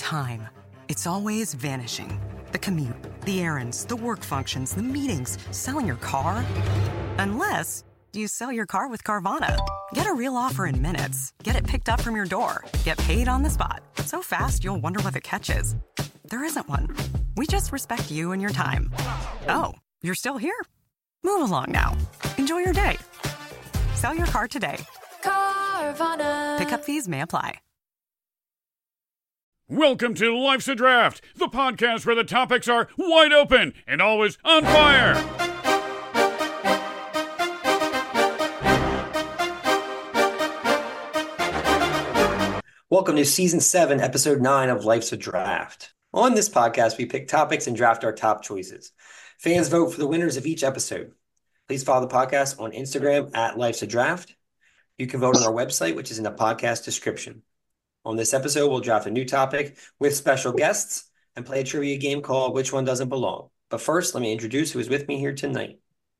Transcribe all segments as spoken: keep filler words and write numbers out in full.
time. It's always vanishing. The commute, the errands, the work functions, the meetings, selling your car. Unless you sell your car with Carvana. Get a real offer in minutes. Get it picked up from your door. Get paid on the spot. So fast, you'll wonder what the catch is. There isn't one. We just respect you and your time. Oh, you're still here? Move along now. Enjoy your day. Sell your car today. Carvana. Pickup fees may apply. Welcome to Life's a Draft, the podcast where the topics are wide open and always on fire. Welcome to Season seven, Episode nine of Life's a Draft. On this podcast, we pick topics and draft our top choices. Fans vote for the winners of each episode. Please follow the podcast on Instagram at Life's a Draft. You can vote on our website, which is in the podcast description. On this episode, we'll draft a new topic with special guests and play a trivia game called Which One Doesn't Belong. But first, let me introduce who is with me here tonight.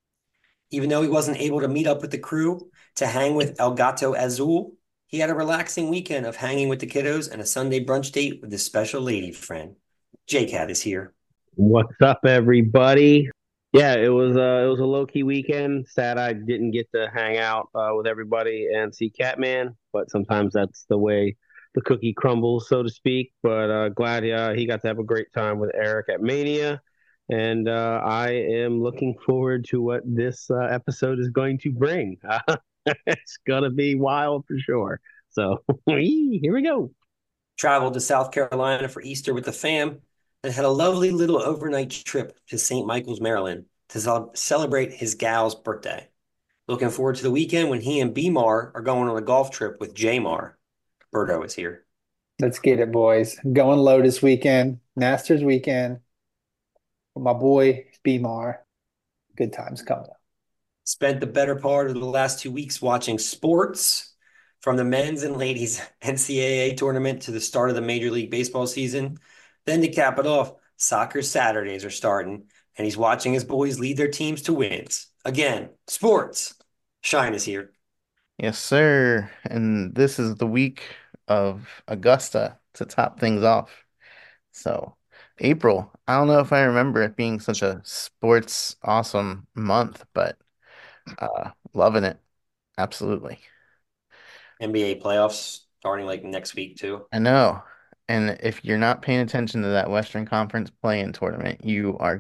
Even though he wasn't able to meet up with the crew to hang with El Gato Azul, he had a relaxing weekend of hanging with the kiddos and a Sunday brunch date with his special lady friend. J-Cat is here. What's up, everybody? Yeah, it was uh, it was a low-key weekend. Sad I didn't get to hang out uh, with everybody and see Catman, but sometimes that's the way the cookie crumbles, so to speak. But uh, glad uh, he got to have a great time with Eric at Mania. And uh, I am looking forward to what this uh, episode is going to bring. It's going to be wild for sure. So here we go. Traveled to South Carolina for Easter with the fam and had a lovely little overnight trip to Saint Michael's, Maryland to ce- celebrate his gal's birthday. Looking forward to the weekend when he and B-Mar are going on a golf trip with J-Mar. Berto is here. Let's get it, boys. Going low this weekend. Masters weekend. With my boy, B-Mar. Good times coming up. Spent the better part of the last two weeks watching sports, from the men's and ladies N C double A tournament to the start of the Major League Baseball season. Then to cap it off, soccer Saturdays are starting, and he's watching his boys lead their teams to wins. Again, sports. Shine is here. Yes, sir. And this is the week of Augusta to top things off. So, April, I don't know if I remember it being such a sports awesome month, but uh, loving it. Absolutely. N B A playoffs starting like next week, too. I know. And if you're not paying attention to that Western Conference play-in tournament, you are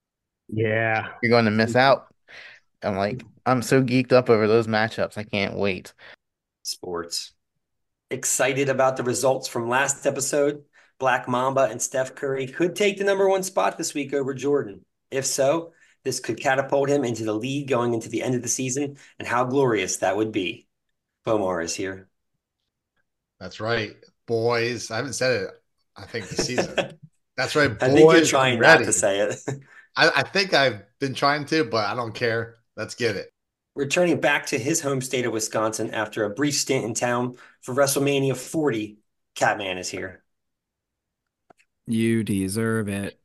Yeah. you're going to miss out. I'm like, I'm so geeked up over those matchups. I can't wait. Sports. Excited about the results from last episode. Black Mamba and Steph Curry could take the number one spot this week over Jordan. If so, this could catapult him into the lead going into the end of the season, and how glorious that would be. Bomar is here. That's right, boys. I haven't said it, I think, this season. That's right, boys. I think you're trying ready. not to say it. I, I think I've been trying to, but I don't care. Let's get it. Returning back to his home state of Wisconsin after a brief stint in town for WrestleMania forty, Catman is here. You deserve it.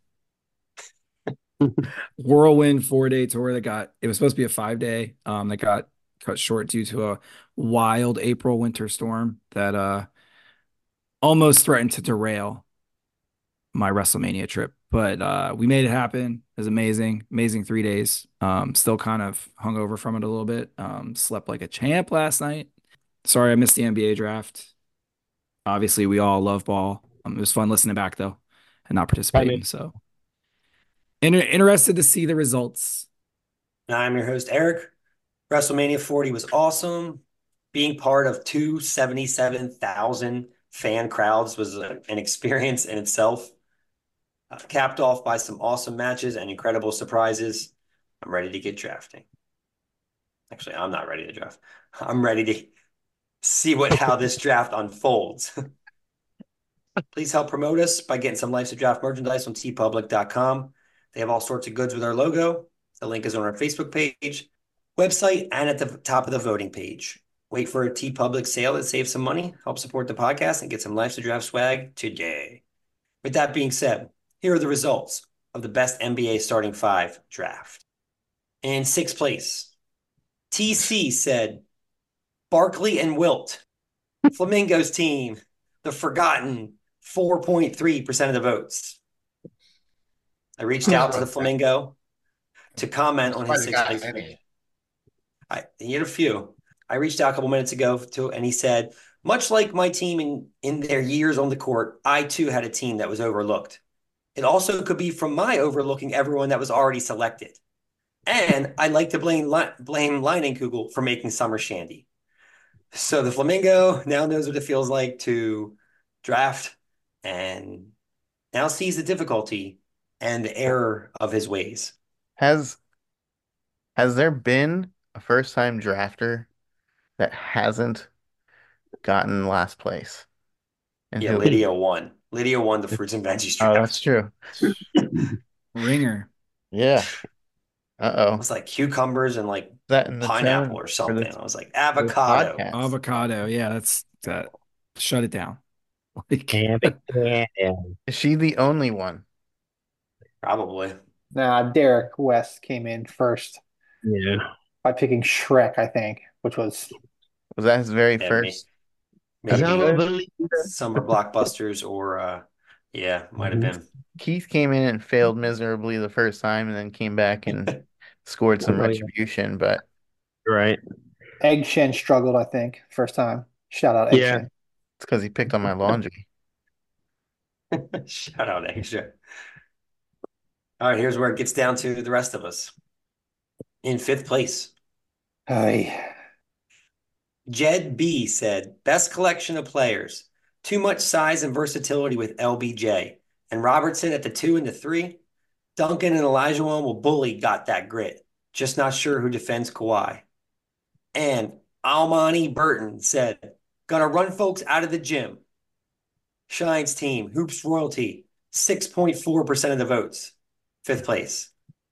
Whirlwind four-day tour that got, it was supposed to be a five-day, um, that got cut short due to a wild April winter storm that uh almost threatened to derail my WrestleMania trip. But uh, we made it happen. It was amazing. Amazing three days. Um, still kind of hungover from it a little bit. Um, slept like a champ last night. Sorry I missed the N B A draft. Obviously, we all love ball. Um, it was fun listening back, though, and not participating. So Inter- interested to see the results. I'm your host, Eric. WrestleMania forty was awesome. Being part of two hundred seventy-seven thousand fan crowds was a, an experience in itself. Uh, capped off by some awesome matches and incredible surprises. I'm ready to get drafting. Actually, I'm not ready to draft. I'm ready to see what how this draft unfolds. Please help promote us by getting some Life's a Draft merchandise on t public dot com. They have all sorts of goods with our logo. The link is on our Facebook page, website, and at the top of the voting page. Wait for a TeePublic sale that saves some money, help support the podcast, and get some Life's a Draft swag today. With that being said, here are the results of the best N B A starting five draft. In sixth place, T C said Barkley and Wilt, Flamingo's team, the forgotten four point three percent of the votes. I reached I'm out to the surprised- Flamingo to comment I'm on his surprised he sixth got place any. finish. I, he had a few. I reached out a couple minutes ago to, and he said, much like my team in, in their years on the court, I too had a team that was overlooked. It also could be from my overlooking everyone that was already selected. And I like to blame blame Leinenkugel for making Summer Shandy. So the Flamingo now knows what it feels like to draft and now sees the difficulty and the error of his ways. Has has there been a first time drafter that hasn't gotten last place? And Yeah, who? Lydia won. Lydia won the fruits and veggies Oh, draft. that's true. Ringer. Yeah. It Uh-oh. was like cucumbers and like That in the pineapple tone or for something. this, I was like this avocado. podcast. Avocado. Yeah, that's that. Shut it down. Like, Is she the only one? Probably. Nah, Derek West came in first Yeah. by picking Shrek, I think, which was Was that his very Yeah, first? Maybe I'm a believer. summer blockbusters or uh yeah, might have Mhm. been. Keith came in and failed miserably the first time and then came back and scored some Oh, yeah. retribution, but Right. Egg Shen struggled, I think, first time. Shout out Egg Yeah. Shen. it's because he picked on my laundry. Shout out Asia. All right, here's where it gets down to the rest of us. In fifth place, Ay. Jed B said, best collection of players. Too much size and versatility with L B J. And Robertson at the two and the three. Duncan and Elijah one will bully got that grit. Just not sure who defends Kawhi. And Almani Burton said, gonna run folks out of the gym. Shine's team, Hoops Royalty, six point four percent of the votes. Fifth place.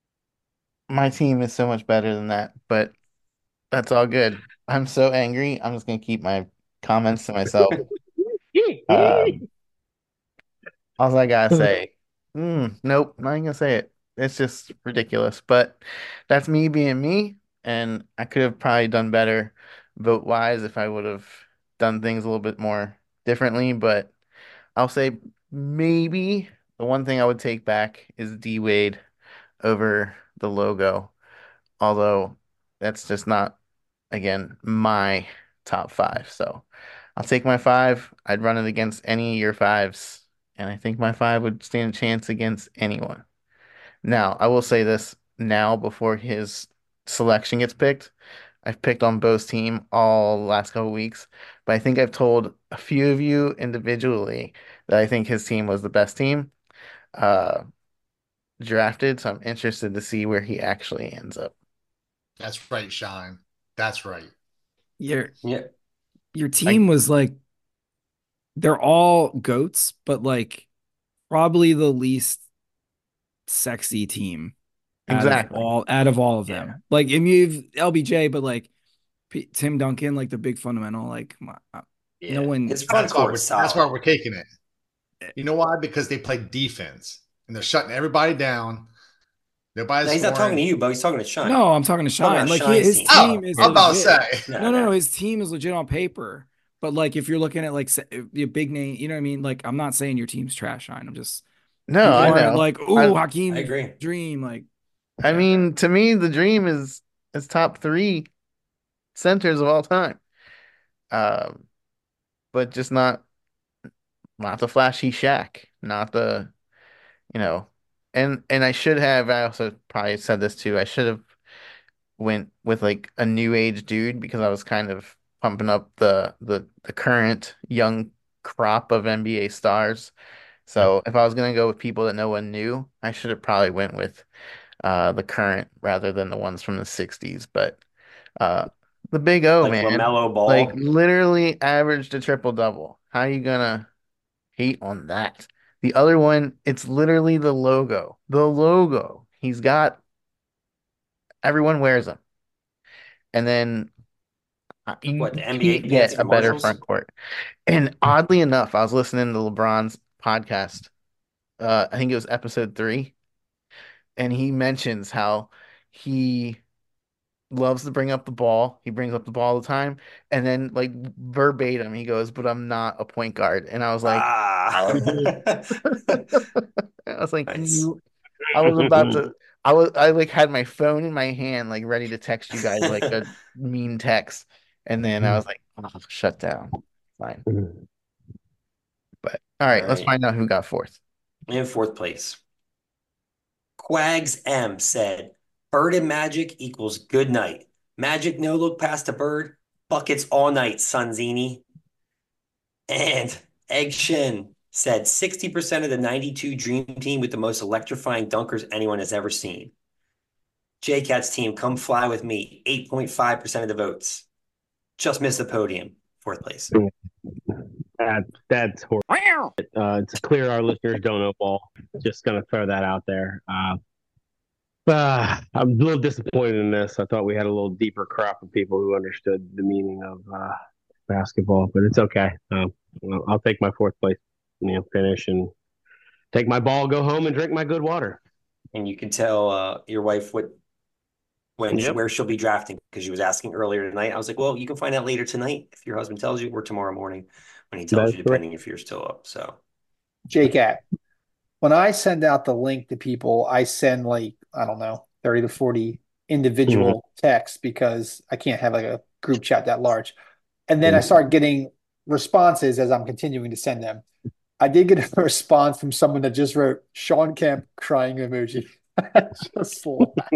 My team is so much better than that, but that's all good. I'm so angry. I'm just gonna keep my comments to myself. Um, all I gotta say, mm, nope, not even gonna say it. It's just ridiculous. But that's me being me, and I could have probably done better vote wise if I would have done things a little bit more differently. But I'll say maybe the one thing I would take back is D Wade over the logo, although that's just not, again, my top five. So I'll take my five. I'd run it against any of your fives, and I think my five would stand a chance against anyone. Now, I will say this now before his selection gets picked. I've picked on Bo's team all the last couple weeks, but I think I've told a few of you individually that I think his team was the best team uh, drafted. So I'm interested to see where he actually ends up. That's right, Shine. That's right. your Yeah. your team was like they're all goats, but like probably the least sexy team out Exactly. of all out of all of them. Yeah. Like, I mean, you've L B J, but like P- Tim Duncan, like the big fundamental, like my, uh, Yeah. no one. His front That's why, we're, court is solid. that's why we're taking it. You know why? Because they play defense and they're shutting everybody down. Nobody's No, he's not scoring. talking to you, Bo. He's talking to Shine. No, I'm talking to Talking Shine. about Like Shine's his team. team Oh, is I'm about to legit. say. No, No, no, no. no. His team is legit on paper. But like, if you're looking at like se- the big name, you know what I mean? Like, I'm not saying your team's trash, Shine. I'm just No, people I aren't know. like, I, ooh, Hakeem I agree. Dream. Like, I yeah. mean, to me, the dream is is top three centers of all time. Um, but just not not the flashy Shaq, not the, you know, and and I should have. I also probably said this too. I should have went with like a new age dude because I was kind of pumping up the the the current young crop of N B A stars. So if I was gonna go with people that no one knew, I should have probably went with uh the current rather than the ones from the sixties. But uh the Big O, Like man, LaMelo Ball. like literally averaged a triple double. How you gonna hate on that? The other one, it's literally the logo. The logo. He's got everyone wears them. And then uh, you, What, the you N B A can't fancy get a better commercials? front court. And oddly enough, I was listening to LeBron's podcast. Uh, I think it was episode three, and he mentions how he loves to bring up the ball. He brings up the ball all the time. And then, like, verbatim, he goes, "But I'm not a point guard." And I was like, Ah, I was like, nice. you, I was about to, I was, I like had my phone in my hand, like ready to text you guys like a mean text. And then I was like, oh, shut down. Fine. But all right, All let's right. find out who got fourth. In fourth place, Quags M said, "Bird and Magic equals good night. Magic no look past a bird. Buckets all night, Sunzini." And Egg Shin said, sixty percent of the ninety-two Dream Team with the most electrifying dunkers anyone has ever seen. J Cat's team, come fly with me. eight point five percent of the votes. Just missed the podium. Fourth place. That, that's horrible. Uh, it's clear our listeners don't know ball. Just going to throw that out there. Uh, uh, I'm a little disappointed in this. I thought we had a little deeper crop of people who understood the meaning of uh, basketball, but it's okay. Um, I'll, I'll take my fourth place, you know, finish and take my ball, go home, and drink my good water. And you can tell uh, your wife what when Yep. where she'll be drafting because she was asking earlier tonight. I was like, well, you can find out later tonight if your husband tells you, or tomorrow morning when he tells That's you, depending if you're still up. So, J-Cat, when I send out the link to people, I send like, I don't know, thirty to forty individual texts because I can't have like a group chat that large. And then I start getting responses as I'm continuing to send them. I did get a response from someone that just wrote Sean Kemp crying emoji. Just laugh.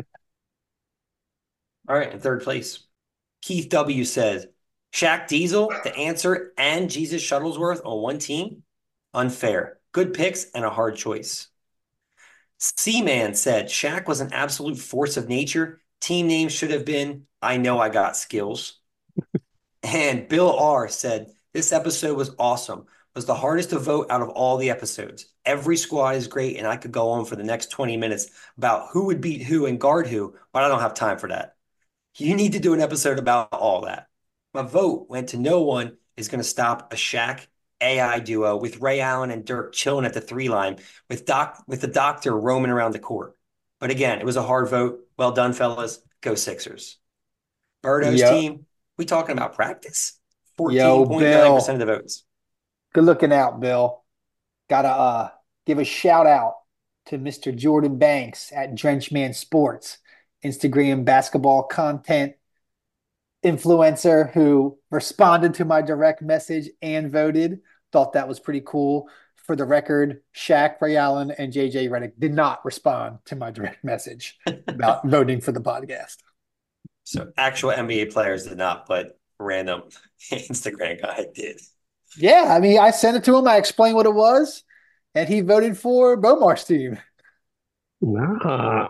all right, in third place, Keith W says, Shaq Diesel, the answer, and Jesus Shuttlesworth on one team? Unfair. Good picks and a hard choice. C-Man said, Shaq was an absolute force of nature. Team name should have been, I Know I Got Skills. And Bill R said, this episode was awesome. Was the hardest to vote out of all the episodes. Every squad is great, and I could go on for the next twenty minutes about who would beat who and guard who, but I don't have time for that. You need to do an episode about all that. My vote went to no one is going to stop a Shaq A I duo with Ray Allen and Dirk chilling at the three line with Doc with the doctor roaming around the court. But again, it was a hard vote. Well done, fellas. Go Sixers. Birdo's Yep. team, we talking about practice? Yo, fourteen point nine percent of the votes. Good looking out, Bill. Gotta uh give a shout out to Mister Jordan Banks at Drenchman Sports, Instagram basketball content influencer who responded to my direct message and voted. Thought that was pretty cool. For the record, Shaq, Ray Allen, and J J Redick did not respond to my direct message about voting for the podcast. So actual N B A players did not, but random Instagram guy did. Yeah, I mean, I sent it to him. I explained what it was, and he voted for Bomar's team. Nah.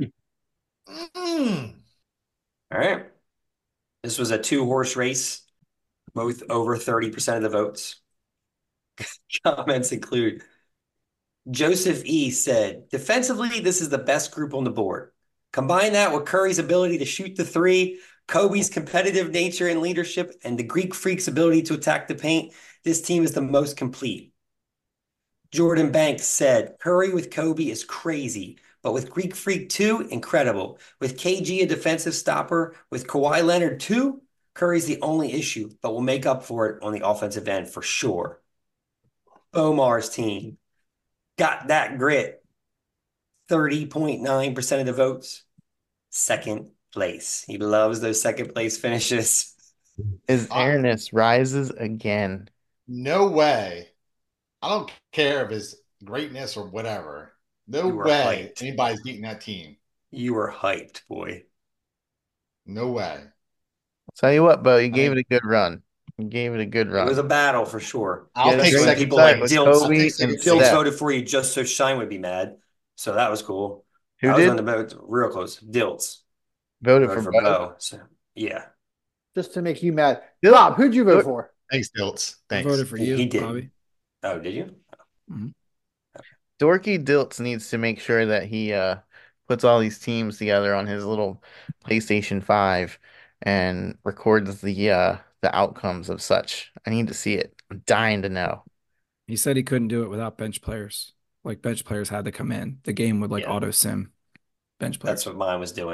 Mm. All right. This was a two-horse race, both over thirty percent of the votes. Comments include Joseph E. said, defensively, this is the best group on the board. Combine that with Curry's ability to shoot the three, Kobe's competitive nature and leadership, and the Greek Freak's ability to attack the paint. This team is the most complete. Jordan Banks said, Curry with Kobe is crazy, but with Greek Freak too, incredible. With K G, a defensive stopper, with Kawhi Leonard too, Curry's the only issue, but we'll make up for it on the offensive end for sure. Omar's team got that grit. thirty point nine percent of the votes. Second place. He loves those second place finishes. His Ah. airness rises again. No way. I don't care if it's greatness or whatever. No You are way hyped. anybody's beating that team. You were hyped, boy. No way. Tell you what, Bo, you I gave mean- it a good run. You gave it a good It run. was a battle for sure. I'll Yeah, take great second people place. like with Dilts. I'll Kobe take second and place. Dilts Steph. voted for you just so Shine would be mad. So that was cool. Who I was did? on the vote real close. Dilts Voted voted for for Bo. Bo. So yeah. Just to make you mad. Dil- Rob, who'd you vote Dil- for? Thanks, Dilts. I Thanks. voted for He- you, he did. Bobby. Oh, did you? Dorky Dilts needs to make sure that he uh puts all these teams together on his little PlayStation five and records the uh the outcomes of such. I need to see it. I'm dying to know. He said he couldn't do it without bench players. Like bench players had to come in. The game would like Yeah. auto sim bench players. That's what mine was doing.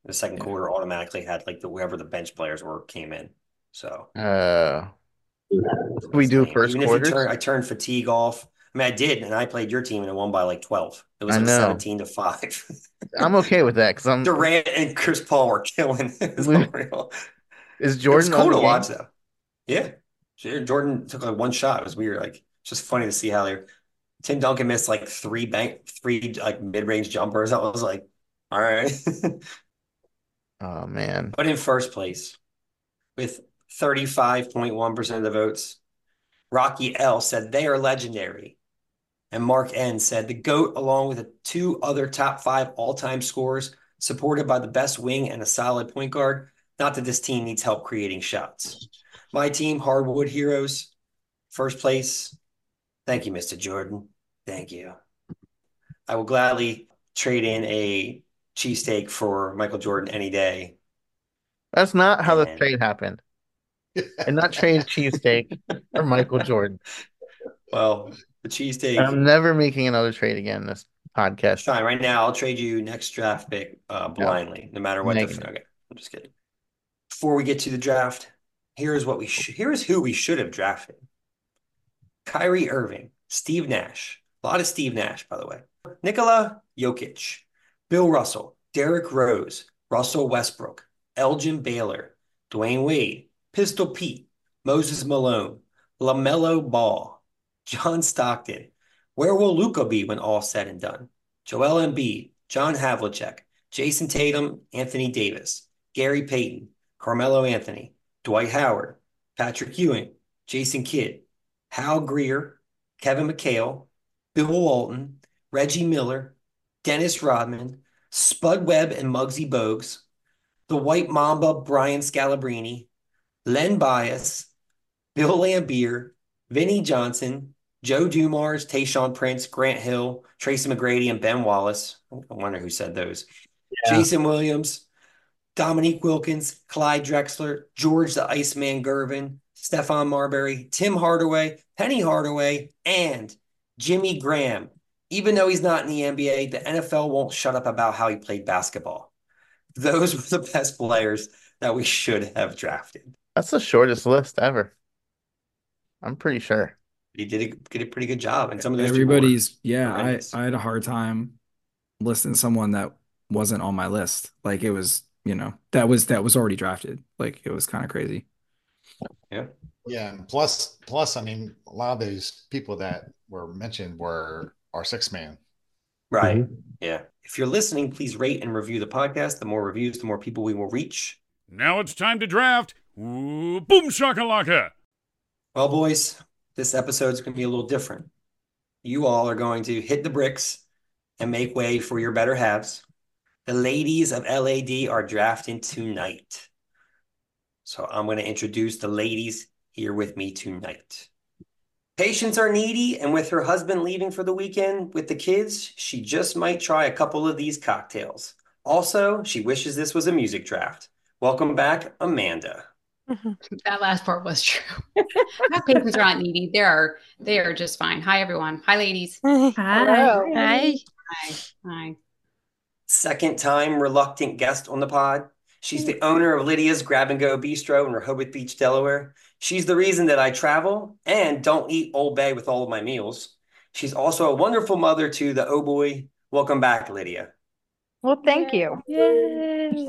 The second Yeah. quarter automatically had like the whoever the bench players were came in. So Uh, we do lame. first Even if you quarters. turn, I turned fatigue off. I mean, I did, and I played your team and it won by like twelve. It was I like know. seventeen to five. I'm okay with that because I'm. Durant and Chris Paul were killing. It was We- unreal. Is It was Jordan cool on to the watch game? though. Yeah. Jordan took like one shot. It was weird. Like it's just funny to see how they Tim Duncan missed like three bank three like mid-range jumpers. I was like, all right. Oh man. But in first place, with thirty-five point one percent of the votes, Rocky L said they are legendary. And Mark N said the GOAT, along with the two other top five all-time scorers, supported by the best wing and a solid point guard. Not that this team needs help creating shots. My team, Hardwood Heroes, first place. Thank you, Mister Jordan. Thank you. I will gladly trade in a cheesesteak for Michael Jordan any day. That's not how the And- trade happened. And not trade cheesesteak for Michael Jordan. Well, the cheesesteak. I'm never making another trade again in this podcast. Fine. Right now, I'll trade you next draft pick uh, blindly, no matter what. The, Negative. okay, I'm just kidding. Before we get to the draft, here's what we sh- here's who we should have drafted: Kyrie Irving, Steve Nash, a lot of Steve Nash, by the way, Nikola Jokic, Bill Russell, Derrick Rose, Russell Westbrook, Elgin Baylor, Dwayne Wade, Pistol Pete, Moses Malone, LaMelo Ball, John Stockton. Where will Luka be when all said and done? Joel Embiid, John Havlicek, Jason Tatum, Anthony Davis, Gary Payton, Carmelo Anthony, Dwight Howard, Patrick Ewing, Jason Kidd, Hal Greer, Kevin McHale, Bill Walton, Reggie Miller, Dennis Rodman, Spud Webb and Muggsy Bogues, the White Mamba Brian Scalabrine, Len Bias, Bill Lambier, Vinnie Johnson, Joe Dumars, Tayshaun Prince, Grant Hill, Tracy McGrady, and Ben Wallace. I wonder who said those. Yeah. Jason Williams, Dominique Wilkins, Clyde Drexler, George the Iceman Gervin, Stephon Marbury, Tim Hardaway, Penny Hardaway, and Jimmy Graham. Even though he's not in the N B A, the N F L won't shut up about how he played basketball. Those were the best players that we should have drafted. That's the shortest list ever. I'm pretty sure. He did a, did a pretty good job. And some of those people were Everybody's, yeah, I, horrendous. I had a hard time listing someone that wasn't on my list. Like it was, you know, that was that was already drafted. Like it was kind of crazy. Yeah. Yeah. And plus, plus, I mean, a lot of those people that were mentioned were our six man. Right. Yeah. If you're listening, please rate and review the podcast. The more reviews, the more people we will reach. Now it's time to draft. Ooh, boom shakalaka. Well, boys, this episode is going to be a little different. You all are going to hit the bricks and make way for your better halves. The ladies of L A D are drafting tonight. So I'm going to introduce the ladies here with me tonight. Patients are needy, and with her husband leaving for the weekend with the kids, she just might try a couple of these cocktails. Also, she wishes this was a music draft. Welcome back, Amanda. That last part was true. My patients are not needy. They are they are just fine. Hi everyone. Hi ladies. Hi. Hi. Hi. Hi. Second time reluctant guest on the pod. She's the owner of Lydia's Grab and Go Bistro in Rehoboth Beach, Delaware. She's the reason that I travel and don't eat Old Bay with all of my meals. She's also a wonderful mother to the oh boy. Welcome back, Lydia. Well, thank you. Yay.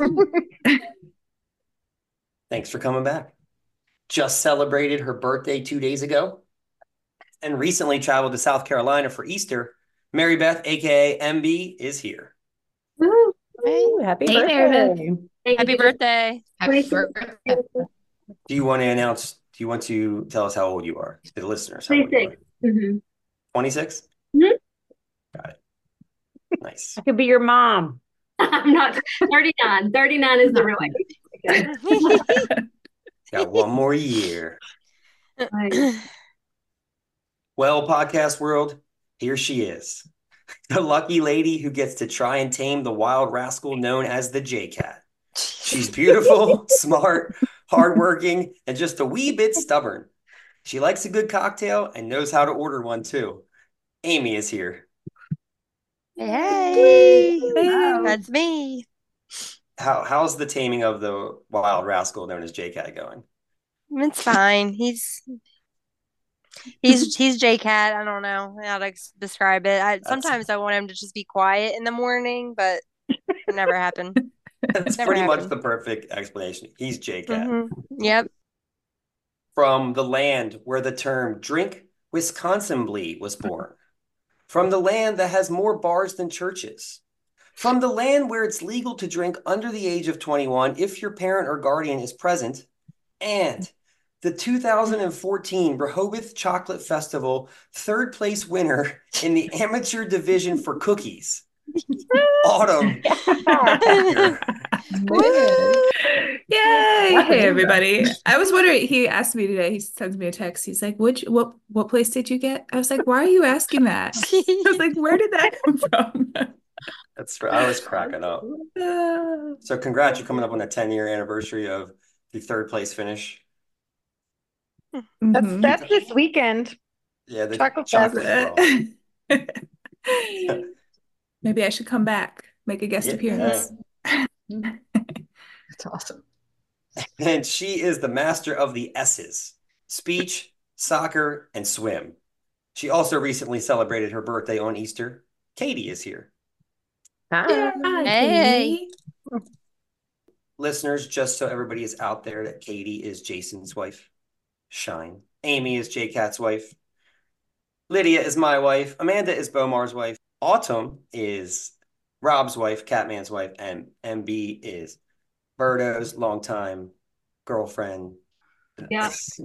Thanks for coming back. Just celebrated her birthday two days ago and recently traveled to South Carolina for Easter. Mary Beth, a k a. M B, is here. Woo. Hey, happy Hey, birthday. Meredith. Happy birthday. Happy birthday. Do you want to announce, do you want to tell us how old you are to the listeners? How old you twenty-six. Mm-hmm. are? twenty-six? Mhm. Got it. Nice. I could be your mom. I'm not thirty-nine. thirty-nine is the real age. Got one more year. Well, podcast world, here she is. The lucky lady who gets to try and tame the wild rascal known as the J-Cat. She's beautiful, smart, hardworking, and just a wee bit stubborn. She likes a good cocktail and knows how to order one too. Amy is here. Hey, Hello. that's me. How how's the taming of the wild rascal known as J Cat going? It's fine. He's he's he's J Cat. I don't know how to ex- describe it. I That's sometimes I want him to just be quiet in the morning, but it never happened. that's Never pretty much happened. the perfect explanation. He's J Cat. hmm Yep. From the land where the term drink Wisconsinably was born. From the land that has more bars than churches. From the land where it's legal to drink under the age of twenty-one if your parent or guardian is present. And the two thousand fourteen Rehoboth Chocolate Festival third place winner in the amateur division for cookies. Autumn. Yay! Hey everybody. I was wondering, he asked me today, he sends me a text. He's like, Which what what place did you get? I was like, why are you asking that? I was like, where did that come from? That's right. I was cracking up. So congrats, you're coming up on the ten year anniversary of the third place finish. That's Mhm. that's this weekend. Yeah, the Chocolate chocolate Fest. world. Maybe I should come back, make a guest Yeah. appearance. That's awesome. And she is the master of the S's: speech, soccer, and swim. She also recently celebrated her birthday on Easter. Katie is here. Hi. Hi, Hey. Katie. Listeners, just so everybody is out there, that Katie is Jason's wife. Shine. Amy is J Cat's wife. Lydia is my wife. Amanda is Bomar's wife. Autumn is Rob's wife, Catman's wife, and M B is Birdo's longtime girlfriend. Yeah, that's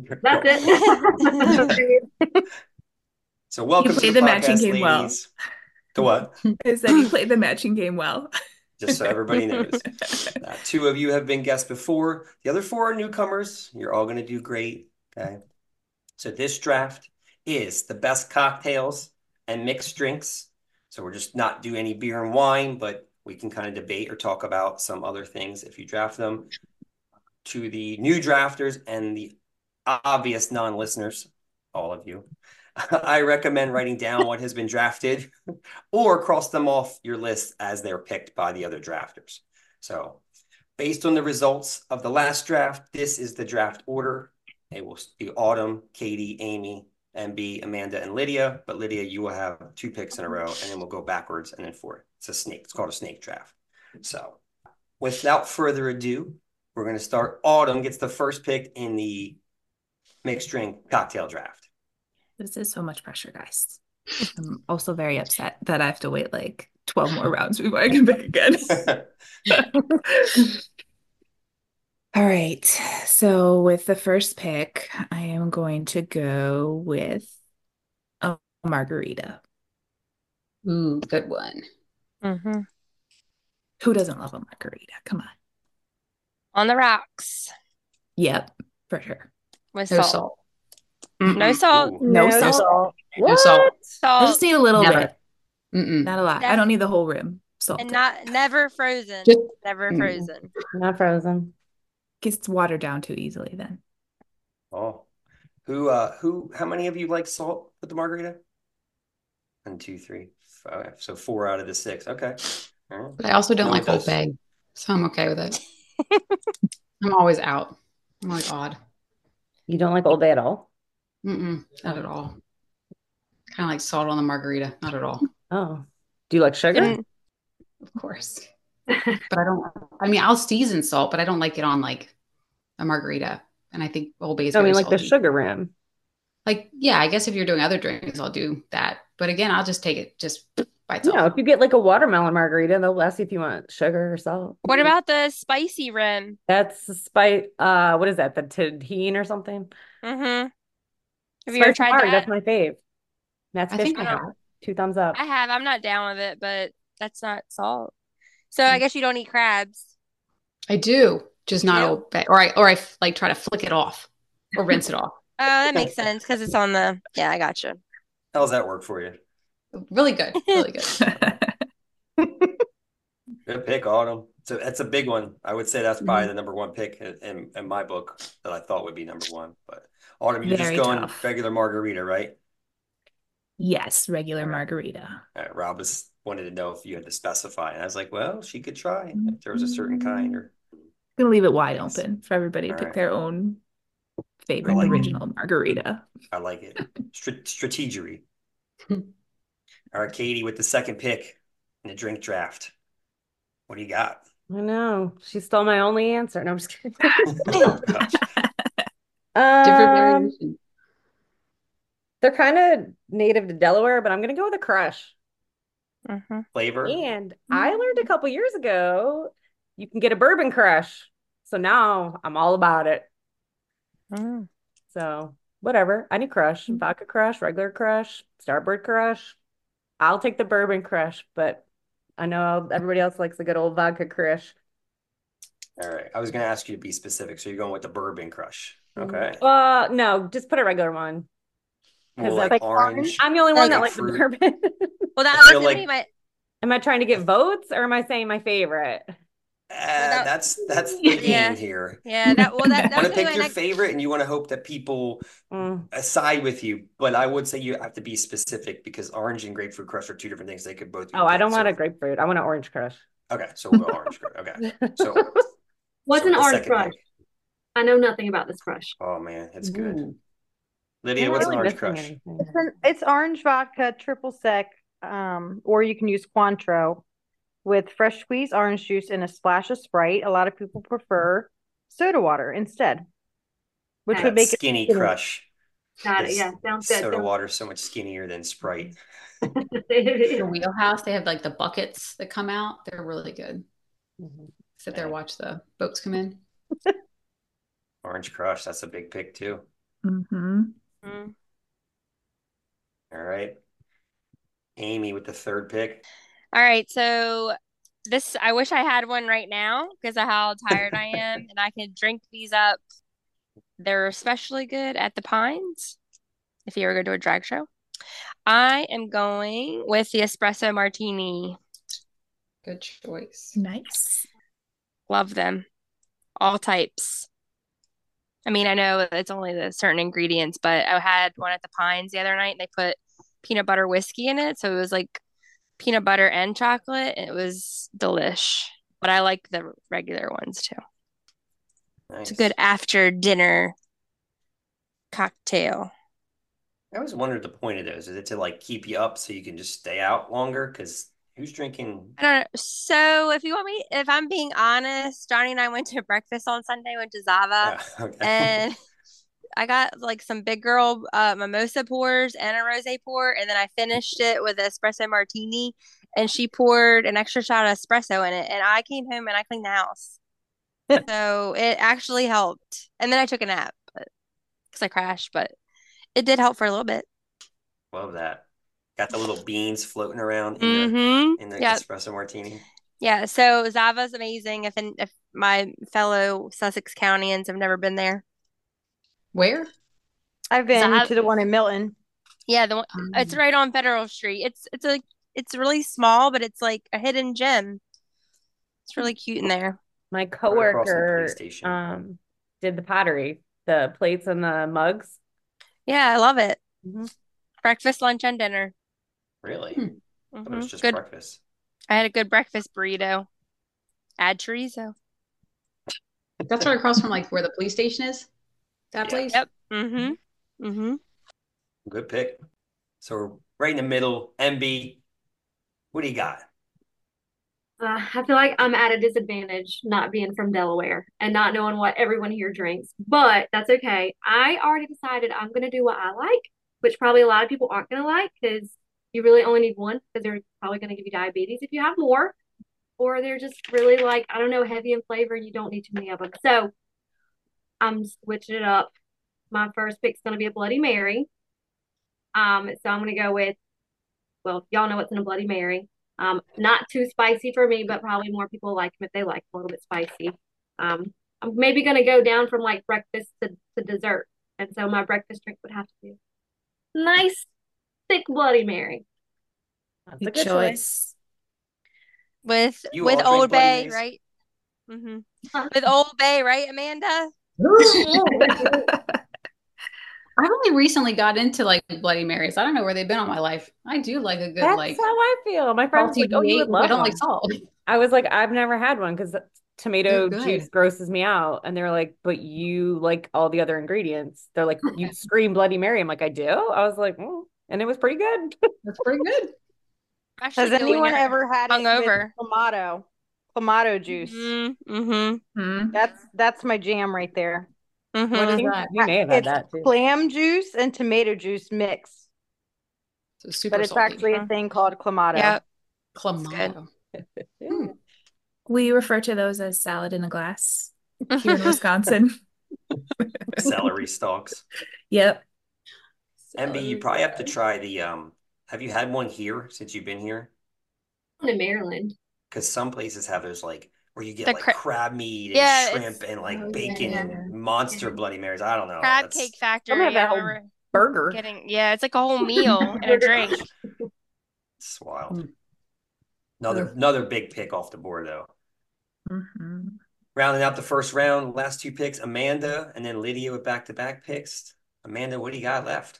it. So welcome You to played the the matching podcast, game well. ladies. The what? I said you played the matching game well. Just so everybody knows. Uh, two of you have been guests before. The other four are newcomers. You're all going to do great. Okay. So this draft is the best cocktails and mixed drinks. So we're just not doing any beer and wine, but we can kind of debate or talk about some other things if you draft them. To the new drafters and the obvious non-listeners, all of you, I recommend writing down what has been drafted or cross them off your list as they're picked by the other drafters. So based on the results of the last draft, this is the draft order. It will be Autumn, Katie, Amy, M B, Amanda, and Lydia. But Lydia, you will have two picks in a row, and then we'll go backwards and then forward. It's a snake. It's called a snake draft. So without further ado, we're going to start. Autumn gets the first pick in the mixed drink cocktail draft. This is so much pressure, guys. I'm also very upset that I have to wait like twelve more rounds before I can pick again. All right. So with the first pick, I am going to go with a margarita. Ooh, good one. hmm Who doesn't love a margarita? Come on. On the rocks Yep, for sure. with No salt. salt. No salt. Ooh. No No salt. salt. No salt. I Salt just need a little Never. bit, Mm-mm. not a lot. I Nev- don't need the whole rim. Salt and it. not never frozen. Just Never Mm. frozen. Not frozen. Gets watered down too easily then. Oh, who, uh, who, how many of you like salt with the margarita? One, two, three, five. So four out of the six. Okay. All right. But I also don't No like Old offense. Bay, so I'm okay with it. I'm always out. I'm like odd. You don't like Old Bay at all? Mm-mm, not at all. Kind of like salt on the margarita. Not at all. Oh. Do you like sugar? And Of course. But I don't, I mean, I'll season salt, but I don't like it on like a margarita. And I think Old Bay is I very mean, like the salty. sugar rim. Like, yeah, I guess if you're doing other drinks, I'll do that. But again, I'll just take it just by itself. No, if you get like a watermelon margarita, they'll ask you if you want sugar or salt. what about the spicy rim? That's the spice. Uh, what is that? The Tajin or something? Mm-hmm. Have you ever Spicy tried marg, that? that's my fave. Matt's I fish think I Tank. have. Two thumbs up. I have. I'm not down with it, but that's not salt. So I guess you don't eat crabs. I do, just You not do? Old Bay. Or I, or I like try to flick it off or rinse it off. Oh, that makes sense because it's on the. Yeah, I gotcha. How's that work for you? Really good. Really good. Good pick, Autumn. So that's a big one. I would say that's probably the number one pick in, in, in my book that I thought would be number one. But Autumn, you're Very just going tough. regular margarita, right? Yes, regular margarita. All right, Rob was wanted to know if you had to specify, and I was like, well, she could try if there was a certain kind. Or gonna leave it wide open for everybody to All pick right. their own favorite I like it. original margarita. I like it. Strat- strategery. All right, Katie, with the second pick in the drink draft, what do you got? I know. She stole my only answer. No, I'm just kidding. Oh, gosh. Different Um, variation. they're kind of native to Delaware, but I'm gonna go with a Crush. Mm-hmm. Flavor? And I learned a couple years ago you can get a bourbon crush. So now I'm all about it. Mm. So whatever. Any crush, vodka crush, regular crush, Starboard crush. I'll take the bourbon crush, but I know everybody else likes the good old vodka crush. All right. I was going to ask you to be specific. So you're going with the bourbon crush. Okay. Uh, no, just put a regular one. Well, like, like orange. orange? I'm the only one Like that likes the fruit. bourbon. Well, that I was feel gonna like- be my. Am I trying to get votes or am I saying my favorite? Uh, that- that's that's the Yeah. game here. Yeah, that well, that You that want was to gonna pick be my your next. favorite, and you want to hope that people Mm. side with you. But I would say you have to be specific because orange and grapefruit crush are two different things. They could both be Oh, I picked. don't want So- a grapefruit. I want an orange crush. Okay, so we'll go orange. Okay, so What's so an the orange second crush? pick. I know nothing about this crush. Oh man, it's good. Ooh. Lydia, You're what's an really orange missing crush? anything. It's, an, it's orange vodka, triple sec, um, or you can use Cointreau with fresh squeezed orange juice and a splash of Sprite. A lot of people prefer soda water instead, which That would make it Skinny skinny. crush. Got it. Because Yeah, sounds good. Soda Sounds- water is so much skinnier than Sprite. The wheelhouse, they have like the buckets that come out. They're really good. Mhm. Sit there, watch the boats come in. Orange crush, that's a big pick too. Mm-hmm. Mm. All right. Amy with the third pick. All right, so this I wish I had one right now because of how tired I am, and I can drink these up. They're especially good at the Pines. If you ever go to a drag show, I am going with the espresso martini. Good choice. Nice. Love them, all types. I mean, I know it's only the certain ingredients, but I had one at the Pines the other night. And they put peanut butter whiskey in it, so it was like peanut butter and chocolate. And it was delish, but I like the regular ones too. Nice. It's a good after dinner cocktail. I always wondered the point of those. Is it to like keep you up so you can just stay out longer? Because who's drinking? I don't know. So if you want me, if I'm being honest, Johnny and I went to breakfast on Sunday, went to Zava, Ah, okay. and I got like some big girl uh, mimosa pours and a rosé pour, and then I finished it with an espresso martini, and she poured an extra shot of espresso in it, and I came home and I cleaned the house. So it actually helped. And then I took a nap because I crashed, but it did help for a little bit. Love that. Got the little beans floating around in Mm-hmm. the in the Yeah. espresso martini. Yeah, so Zava's amazing. If if my fellow Sussex Countyans have never been there. Where? I've been Zav- to the one in Milton. Yeah, the one, it's right on Federal Street. It's it's a it's really small, but it's like a hidden gem. It's really cute in there. My Right across from the coworker police station. um did the pottery, the plates and the mugs. Yeah, I love it. Mhm. Breakfast, lunch, and dinner. Really? Hmm. I thought it was Mhm. just Good. breakfast. I had a good breakfast burrito. Add chorizo. That's right across from like where the police station is. That Yeah. place. Yep. Mm-hmm. Mm-hmm. Good pick. So we're right in the middle. M B, what do you got? Uh, I feel like I'm at a disadvantage not being from Delaware and not knowing what everyone here drinks, but that's okay. I already decided I'm going to do what I like, which probably a lot of people aren't going to like because you really only need one because they're probably going to give you diabetes if you have more, or they're just really like, I don't know, heavy in flavor and you don't need too many of them. So I'm switching it up. My first pick's going to be a Bloody Mary. Um, so I'm going to go with, well, y'all know what's in a Bloody Mary. Um, not too spicy for me, but probably more people like them if they like a little bit spicy. Um, I'm maybe gonna go down from like breakfast to, to dessert, and so my breakfast drink would have to be nice, thick Bloody Mary. That's a Good good choice. choice. With You with all drink Old Bloody Bay, Marys? right? Mm-hmm. Huh? With Old Bay, right, Amanda? I've only recently got into like Bloody Marys. I don't know where they've been all my life. I do like a good That's like how I feel. My friend was salty like, "Oh, you V eight, would but I love don't one." like salt. I was like, "I've never had one because tomato They're juice good. grosses me out." And they're like, "But you like all the other ingredients." They're like, "You scream Bloody Mary." I'm like, "I do." I was like, mm. And it was pretty good. That's pretty good. Actually, Has good when anyone you're ever had it with hungover. clamato? Clamato juice. Mm-hmm. That's that's my jam right there. Mm-hmm. What is that? We may have had It's that too. clam juice and tomato juice mix. So super But it's salty. actually a thing called clamato. Yep. Clamato. Hmm. We refer to those as salad in a glass here in Wisconsin. Celery stalks. Yep. M B, you probably have to try the um have you had one here since you've been here? In Maryland. Because some places have those like where you get The like cra- crab meat and Yeah, shrimp it's- and like Oh, bacon yeah. and monster Bloody Marys. I don't know. Crab That's cake Some factory. have that I whole remember burger. getting yeah, it's like a whole meal and a drink. it's wild. Mm. Another another big pick off the board though. Mhm. Rounding out the first round, last two picks, Amanda and then Lydia with back-to-back picks. Amanda, what do you got left?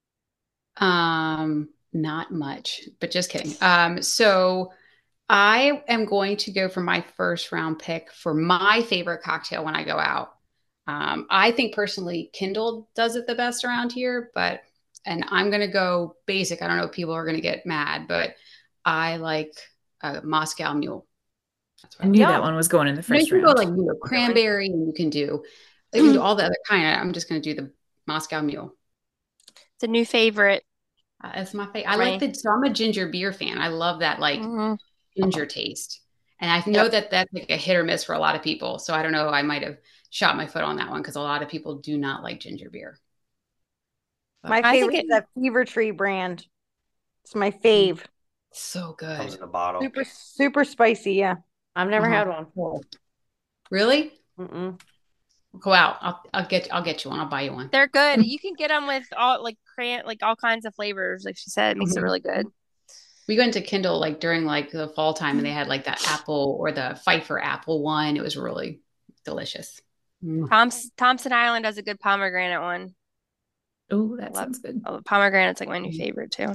Um, not much, but just kidding. Um, so I am going to go for my first round pick for my favorite cocktail when I go out. Um, I think personally Kindle does it the best around here, but and I'm gonna go basic. I don't know if people are gonna get mad, but I like a Moscow Mule. I knew that one was going in the You know, you first can go round. like you know cranberry, and you can do you can do all the other kind. I'm just gonna do the Moscow Mule. It's a new favorite. Uh, it's my favorite. I Right. like the so I'm a ginger beer fan. I love that like Mhm. ginger taste, and I know that that's like a hit or miss for a lot of people. So I don't know. I might have shot my foot on that one because a lot of people do not like ginger beer. My I think favorite it- is that Fever Tree brand. It's my fave. So good. Comes in a bottle. Super super spicy, yeah. I've never Uh-huh. had one. Really? Mm-mm. Go out. I'll I'll get I'll get you one. I'll buy you one. They're good. You can get them with all like cran like all kinds of flavors. Like she said, it makes it Mhm. really good. We went to Kindle like during like the fall time, and they had like that apple or the Pfeiffer apple one. It was really delicious. Thoms- Thompson Island has a good pomegranate one. Oh, that Love- sounds good. oh, Pomegranate's like my new favorite too.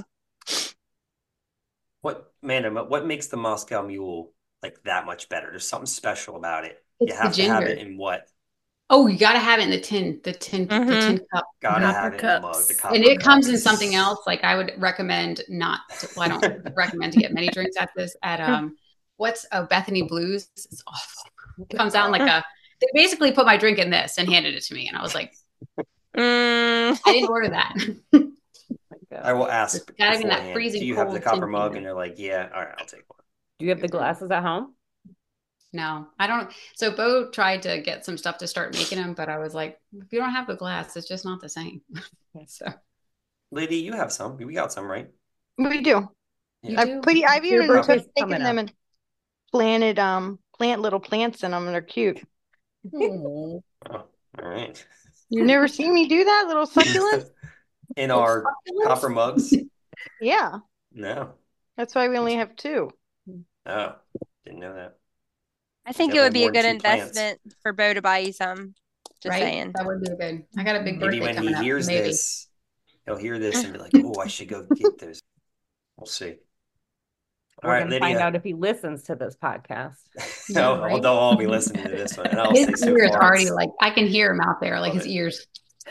What Amanda, what makes the Moscow Mule like that much better? There's something special about it. It's you the have to have ginger. it in what? Oh, you gotta have it in the tin, the tin, the Mhm. tin cup. Gotta Copper have it in the mug. cups. The copper And it comes in cups. something else. Like I would recommend not. To, well, I don't recommend to get many drinks at this. At um, what's oh Bethany Blues? It's awful. It comes out in like a. They basically put my drink in this and handed it to me, and I was like, Mm. I didn't order that. I will ask. It's gotta be in that beforehand, freezing do you have the cold copper tin mug? thing. And they're like, yeah, all right, I'll take one. Do you have the glasses at home? No, I don't. So Bo tried to get some stuff to start making them, but I was like, if you don't have the glass, it's just not the same. So Lady, you have some. We got some, right? We do. you I do. put I've Your even birthday's taken coming them up. and planted um plant little plants in them and they're cute. Aw. Oh, all right. You've never seen me do that, little succulents? In our copper mugs? Yeah. No. That's why we only have two. Oh, didn't know that. I think it Definitely would be a more than good two plants. investment for Bo to buy you some. Just Right? saying. That would be good. I got a big Maybe birthday when he coming up. hears Maybe. this, he'll hear this and be like, oh, I should go get those. We'll see. All We're right, gonna find Lydia. out if he listens to this podcast. Yeah, No, right? they'll all be listening to this one. And I'll say His so ears far. already it's- like I can hear him out there, like Love his it. ears.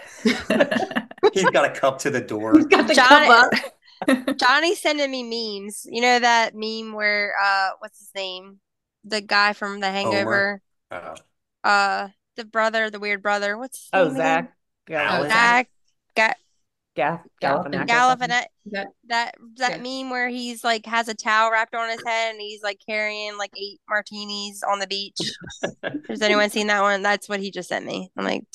He's got a cup to the door. He's got the Johnny- cup up. Johnny's sending me memes. You know that meme where uh what's his name? The guy from The Hangover. Uh, Uh the brother, the weird brother. What's his Oh, name again? Zach. Alan? Zach Ga- Ga- Galifianakis. Galifianakis. That- That that Yeah. meme where he's like has a towel wrapped on his head and he's like carrying like eight martinis on the beach. Has anyone seen that one? That's what he just sent me. I'm like,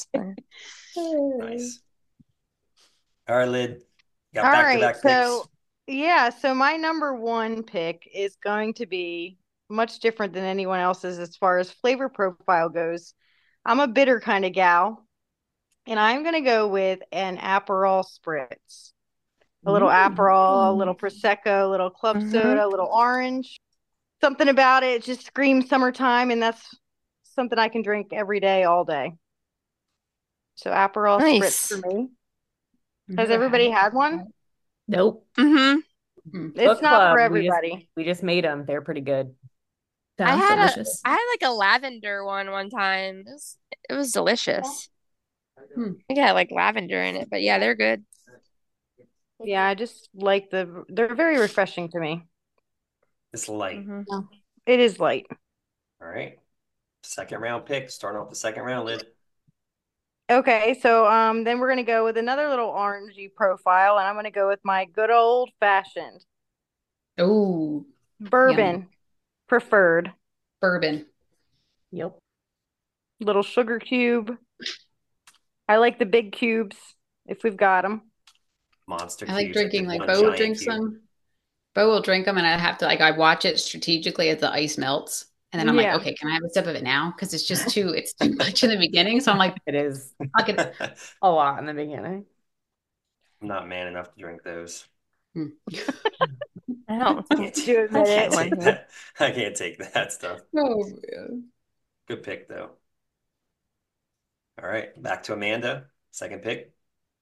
nice. All right, Lyd. Got All back right, to back so picks. yeah, so my number one pick is going to be much different than anyone else's as far as flavor profile goes. I'm a bitter kind of gal, and I'm going to go with an Aperol spritz. A little Aperol, a little Prosecco, a little club Mhm. soda, a little orange. Something about it just screams summertime, and that's something I can drink every day, all day. So Aperol Nice. spritz for me. Has everybody had one? Nope. Mm-hmm. It's Book not club. for We just, everybody. we just made them. They're pretty good. I Sounds had delicious. a I had like a lavender one one time. It was it was delicious. Hmm. I think it had like lavender in it, but yeah, they're good. Yeah, I just like the. They're very refreshing to me. It's light. Mm-hmm. It is light. All right. Second round pick. Starting off the second round, Lid. Okay, so um, then we're gonna go with another little orangey profile, and I'm gonna go with my good old fashioned Oh, bourbon preferred bourbon. Yep. little sugar cube. I like the big cubes if we've got them. Monster I like cubes, drinking just like one Bo giant drinks cube. them. Bo will drink them, and I have to like I watch it strategically as the ice melts, and then I'm Yeah. like, okay, can I have a sip of it now? Because it's just too it's too much in the beginning. So I'm like, It is I'll get it. a lot in the beginning. I'm not man enough to drink those. I don't Can't Do take, admit I can't it. take that. I can't take that stuff. Oh, man. Good pick though. All right, back to Amanda. Second pick.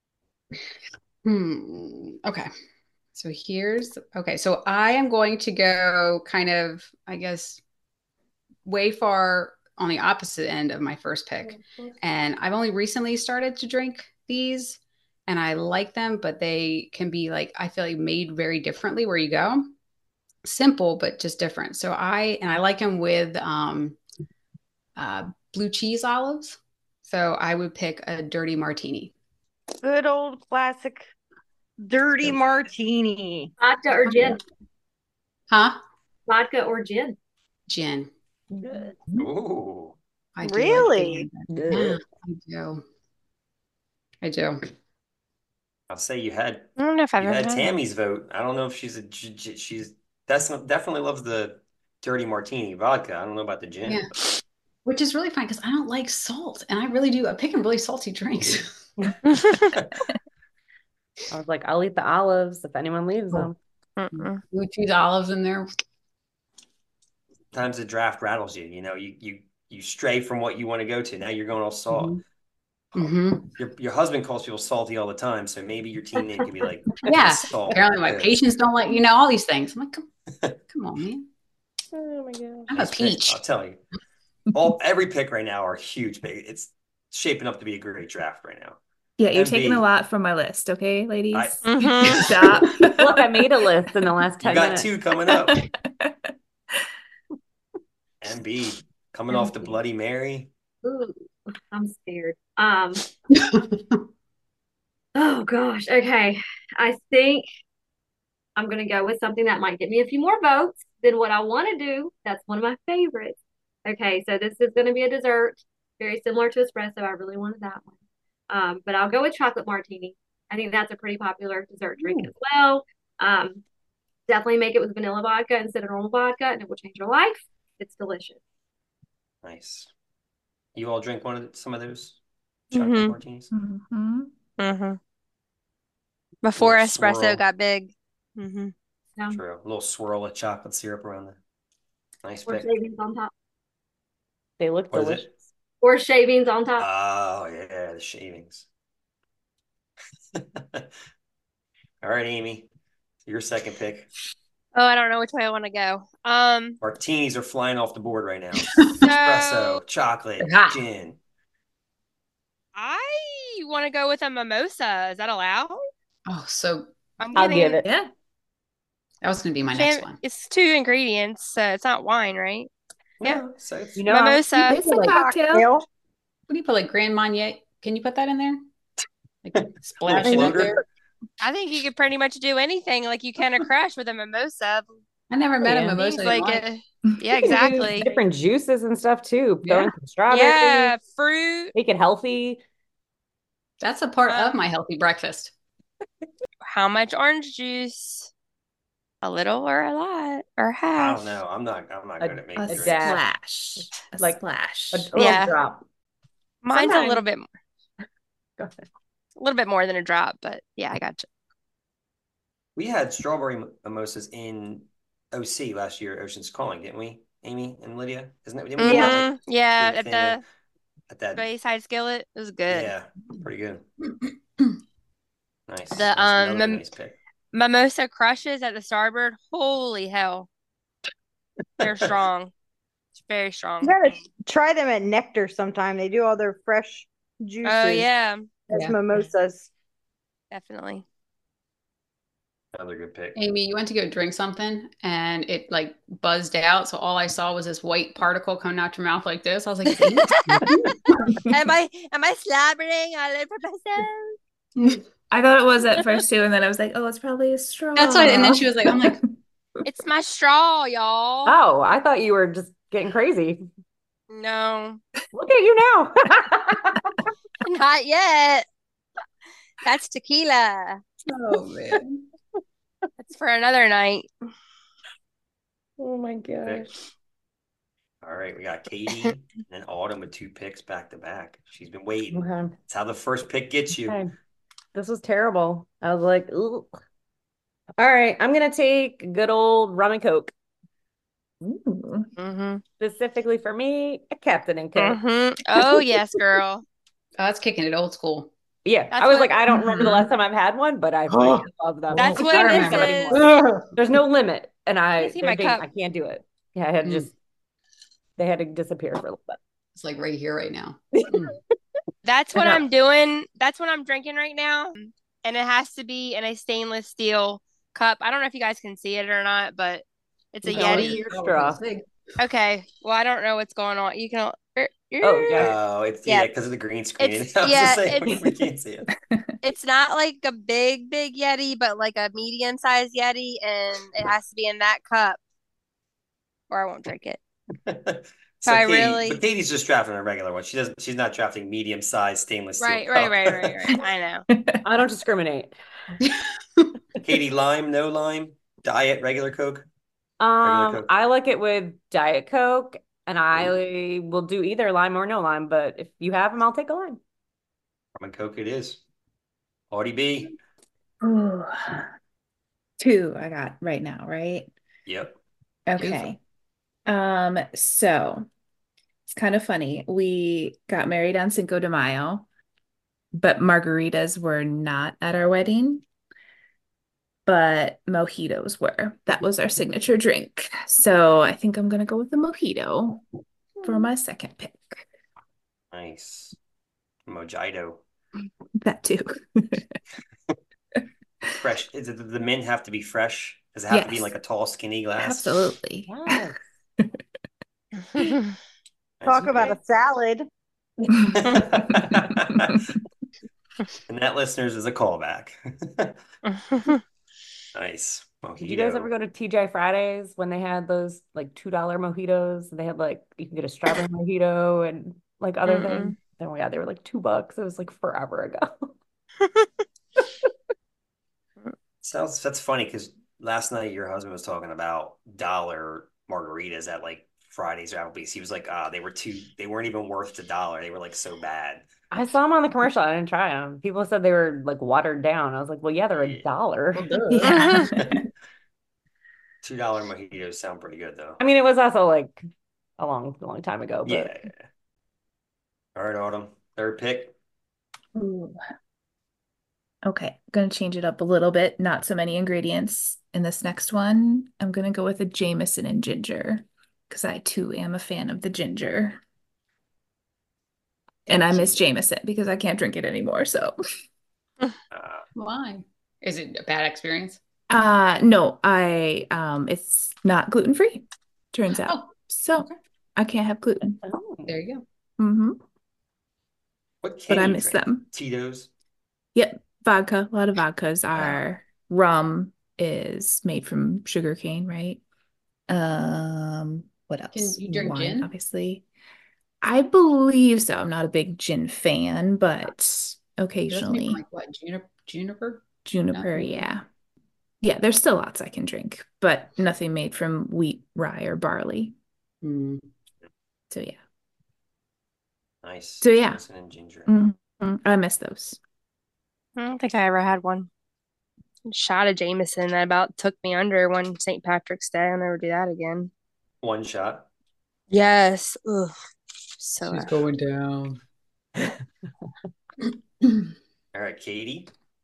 Hmm. Okay. So here's okay. So I am going to go kind of, I guess, way far on the opposite end of my first pick. And I've only recently started to drink these and I like them, but they can be like, I feel like made very differently where you go. Simple, but just different. So I, and I like them with um, uh, blue cheese olives. So I would pick a dirty martini. Good old classic dirty martini. Vodka or gin? Huh? Vodka or gin? Gin. Good. Ooh. I do Really? like gin. Yeah, I do. I do. I'll say you had I don't know if I've you ever had had Tammy's vote. I don't know if she's a g- g- she's that's definitely loves the dirty martini vodka. I don't know about the gin. Yeah. Which is really fun because I don't like salt. And I really do. I'm picking really salty drinks. I was like, I'll eat the olives if anyone leaves them. Mm-mm. Blue cheese olives in there. Sometimes the draft rattles you. You know, you you you stray from what you want to go to. Now you're going all salt. Mm-hmm. Your your husband calls people salty all the time, so maybe your team name could be like Yeah. salt. Apparently my Yeah. patients don't like, you know, all these things. I'm like, come, come on, man. Oh my god. I'm Nice a pick, peach. I'll tell you. All every pick right now are huge. Big. It's shaping up to be a great draft right now. Yeah, you're M B. taking a lot from my list, okay, ladies? I- Mhm. Stop. Look, I made a list in the last You ten got minutes. two coming up. M B coming off the Bloody Mary. Ooh, I'm scared. Um. Oh gosh. Okay. I think I'm gonna go with something that might get me a few more votes than what I want to do. That's one of my favorites. Okay, so this is gonna be a dessert, very similar to espresso. I really wanted that one. Um, but I'll go with chocolate martini. I think that's a pretty popular dessert drink as well. Um, definitely make it with vanilla vodka instead of normal vodka, and it will change your life. It's delicious. Nice. You all drink one of the, some of those chocolate Mhm. martinis? Mm-hmm. Mm-hmm. Before Little espresso swirl. got big. Mm-hmm. Um, True. A little swirl of chocolate syrup around the nice or pick. shavings on top. They look What is delicious. it? Or shavings on top. Oh yeah, the shavings. All right, Amy. Your second pick. Oh, I don't know which way I want to go. Um, Martinis are flying off the board right now. Espresso, so chocolate, Hot. gin. I want to go with a mimosa. Is that allowed? Oh, so I'm I'll getting give it. Yeah. that was going to be my Sham- next one. It's two ingredients, so it's not wine, right? Yeah. No, so it's, You know, I was Mimosa. It's a cocktail. What do you put, like Grand Marnier? Can you put that in there? Like splash Little it up floater. there? I think you could pretty much do anything like you can a crush with a mimosa. I never met Yeah. a mimosa. Seems I didn't like like. a, yeah, You can use exactly. different juices and stuff too. Throw in Yeah. some strawberries, Yeah, fruit. make it healthy. That's a part Um, of my healthy breakfast. How much orange juice? A little or a lot or I half? don't know. I'm not. I'm not A- good at A making drinks. dash. splash. A Like- splash. A, a little Yeah. drop. Mine's a Sometimes- little bit more, Go ahead. a little bit more than a drop, but yeah, I got you. We had strawberry mimosas in O C last year, Ocean's Calling, didn't we, Amy and Lydia? Isn't that? Didn't we get that, Mhm. like, Yeah, big at thing the of- at that? Bayside Skillet, it was good. Yeah, pretty good. Nice. The Nice. um Another mim- nice pick. Mimosa Crushes at the Starboard. Holy hell. They're strong. It's very You strong. gotta try them at Nectar sometime. They do all their fresh juices Oh, yeah. as Yeah. mimosas. Definitely. Another good pick. Amy, you went to go drink something and it like buzzed out. So all I saw was this white particle coming out your mouth like this. I was like, is Amy Am I am I slobbering all over myself? I thought it was at first too, and then I was like, oh, it's probably a straw. That's why. And then she was like, I'm like, It's my straw, y'all. Oh, I thought you were just getting crazy. No, Look at you now. not yet. That's tequila. oh man. That's for another night. Oh my Pick. gosh. All right, we got Katie and then Autumn with two picks back to back. She's been waiting. Okay. That's how the first pick gets you. Okay. This was terrible. I was like, ooh. All right, I'm gonna take good old rum and coke. Ooh. Mm-hmm. Specifically for me, a Captain and Coke. Mm-hmm. Oh, yes, girl. Oh, that's kicking it old school. Yeah, That's I was what- like, I don't remember the Mhm. last time I've had one, but I freaking love them. That's Oh, what I this remember. is. Ugh, there's no limit, and I, Can't see they're my being- cup. I can't do it. Yeah, I had to Mm. just, they had to disappear for a little bit. It's like right here, right now. That's I what got- I'm doing. That's what I'm drinking right now. And it has to be in a stainless steel cup. I don't know if you guys can see it or not, but it's a You can only Yeti. see your straw. Okay. Well, I don't know what's going on. You can. er, Oh, yeah. Oh, it's yeah, Yeah. because of the green screen. It's- I was yeah, just saying, we, it's- we can't see it. It's not like a big, big Yeti, but like a medium-sized Yeti, and it has to be in that cup, or I won't drink it. So I Katie, really- but Katie's just drafting a regular one. She doesn't. She's not drafting medium-sized stainless steel. Right, right, cup. right, right, right. I know. I don't discriminate. Katie, lime, no lime, diet, regular Coke. Regular Um, Coke. I like it with Diet Coke, and I will do either lime or no lime, but if you have them, I'll take a lime. Rum and Coke, it is. Audie B. Ooh. Two I got right now, right? Yep. Okay. Um, so it's kind of funny. We got married on Cinco de Mayo, but margaritas were not at our wedding, but mojitos were. That was our signature drink. So I think I'm gonna go with the mojito for my second pick. Nice. Mojito. That too. Fresh. Is it the, the mint have to be fresh? Does it have to be Yes. like a tall, skinny glass? Absolutely. Yes. Talk about a salad. And that, listeners, is a callback. Nice. Did you guys Mojito. ever go to T J Fridays when they had those like two dollar mojitos? They had like you can get a strawberry mojito and like other Mm-mm. things. Oh yeah, they were like two bucks. It was like forever ago. Sounds that's funny because last night your husband was talking about dollar margaritas at like Fridays or Applebee's. He was like, ah, they were too, they weren't even worth the dollar. They were like so bad. I saw them on the commercial. I didn't try them. People said they were like watered down. I was like, well, yeah, they're a dollar. Yeah. Two dollar mojitos sound pretty good though. I mean, it was also like a long, long time ago, but Yeah. All right, Autumn. Third pick. Ooh. Okay, gonna change it up a little bit. Not so many ingredients in this next one. I'm gonna go with a Jameson and ginger because I too am a fan of the ginger. And I miss Jameson because I can't drink it anymore. So, Uh, Why? Is it a bad experience? uh, no, I um, it's not gluten free. Turns out, Oh, so okay. I can't have gluten. oh. There you go. hmm what can But I you miss drink? them. Tito's. Yep, vodka. A lot of vodkas are rum is made from sugarcane, right? Um, what Can else? you drink Wine, gin? obviously. I believe so. I'm not a big gin fan, but That's made occasionally from like what? Juniper? Juniper? juniper, No. yeah. Yeah, there's still lots I can drink, but nothing made from wheat, rye, or barley. Mm. So yeah. Nice. So yeah. Jameson and ginger. Mhm. I miss those. I don't think I ever had one. Shot of Jameson that about took me under one Saint Patrick's Day. I'll never do that again. One shot. Yes. Ugh. So She's rough. going down. All right, Katie.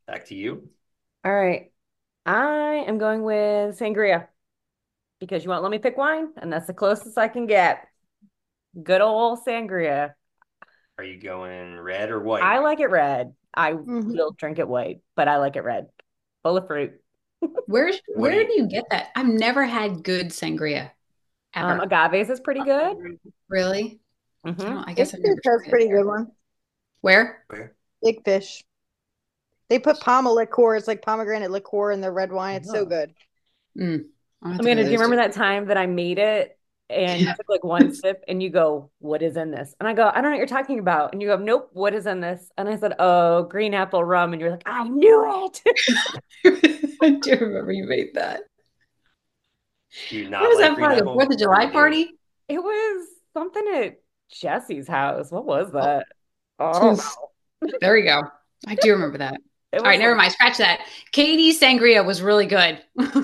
Back to you. All right. I am going with sangria because you won't let me pick wine, and that's the closest I can get. Good old sangria. Are you going red or white? I like it red. I Mhm. will drink it white, but I like it red. Full of fruit. Where's What where do you- do you get that? I've never had good sangria Um, ever. agaves is pretty good. Really? I hmm don't, I Big guess I've Fish never has tried pretty it. good one. Where? Where? Big Fish. They put Poma liqueur. It's like pomegranate liqueur in the red wine. It's so Oh. good. Mm, I'll have to go Amanda, to do you those remember two. that time that I made it and you took like one sip and you go, "What is in this?" And I go, "I don't know what you're talking about." And you go, "Nope, what is in this?" And I said, "Oh, green apple rum." And you're like, "I knew it." I do remember you made that. Do you What not was like that green for? The apple? Fourth of Or July you do? party? It was something at Jesse's house. What was that? I don't Oof. know. There we go. I do remember that. It All right, was never like, mind. Scratch that. Katie's sangria was really good.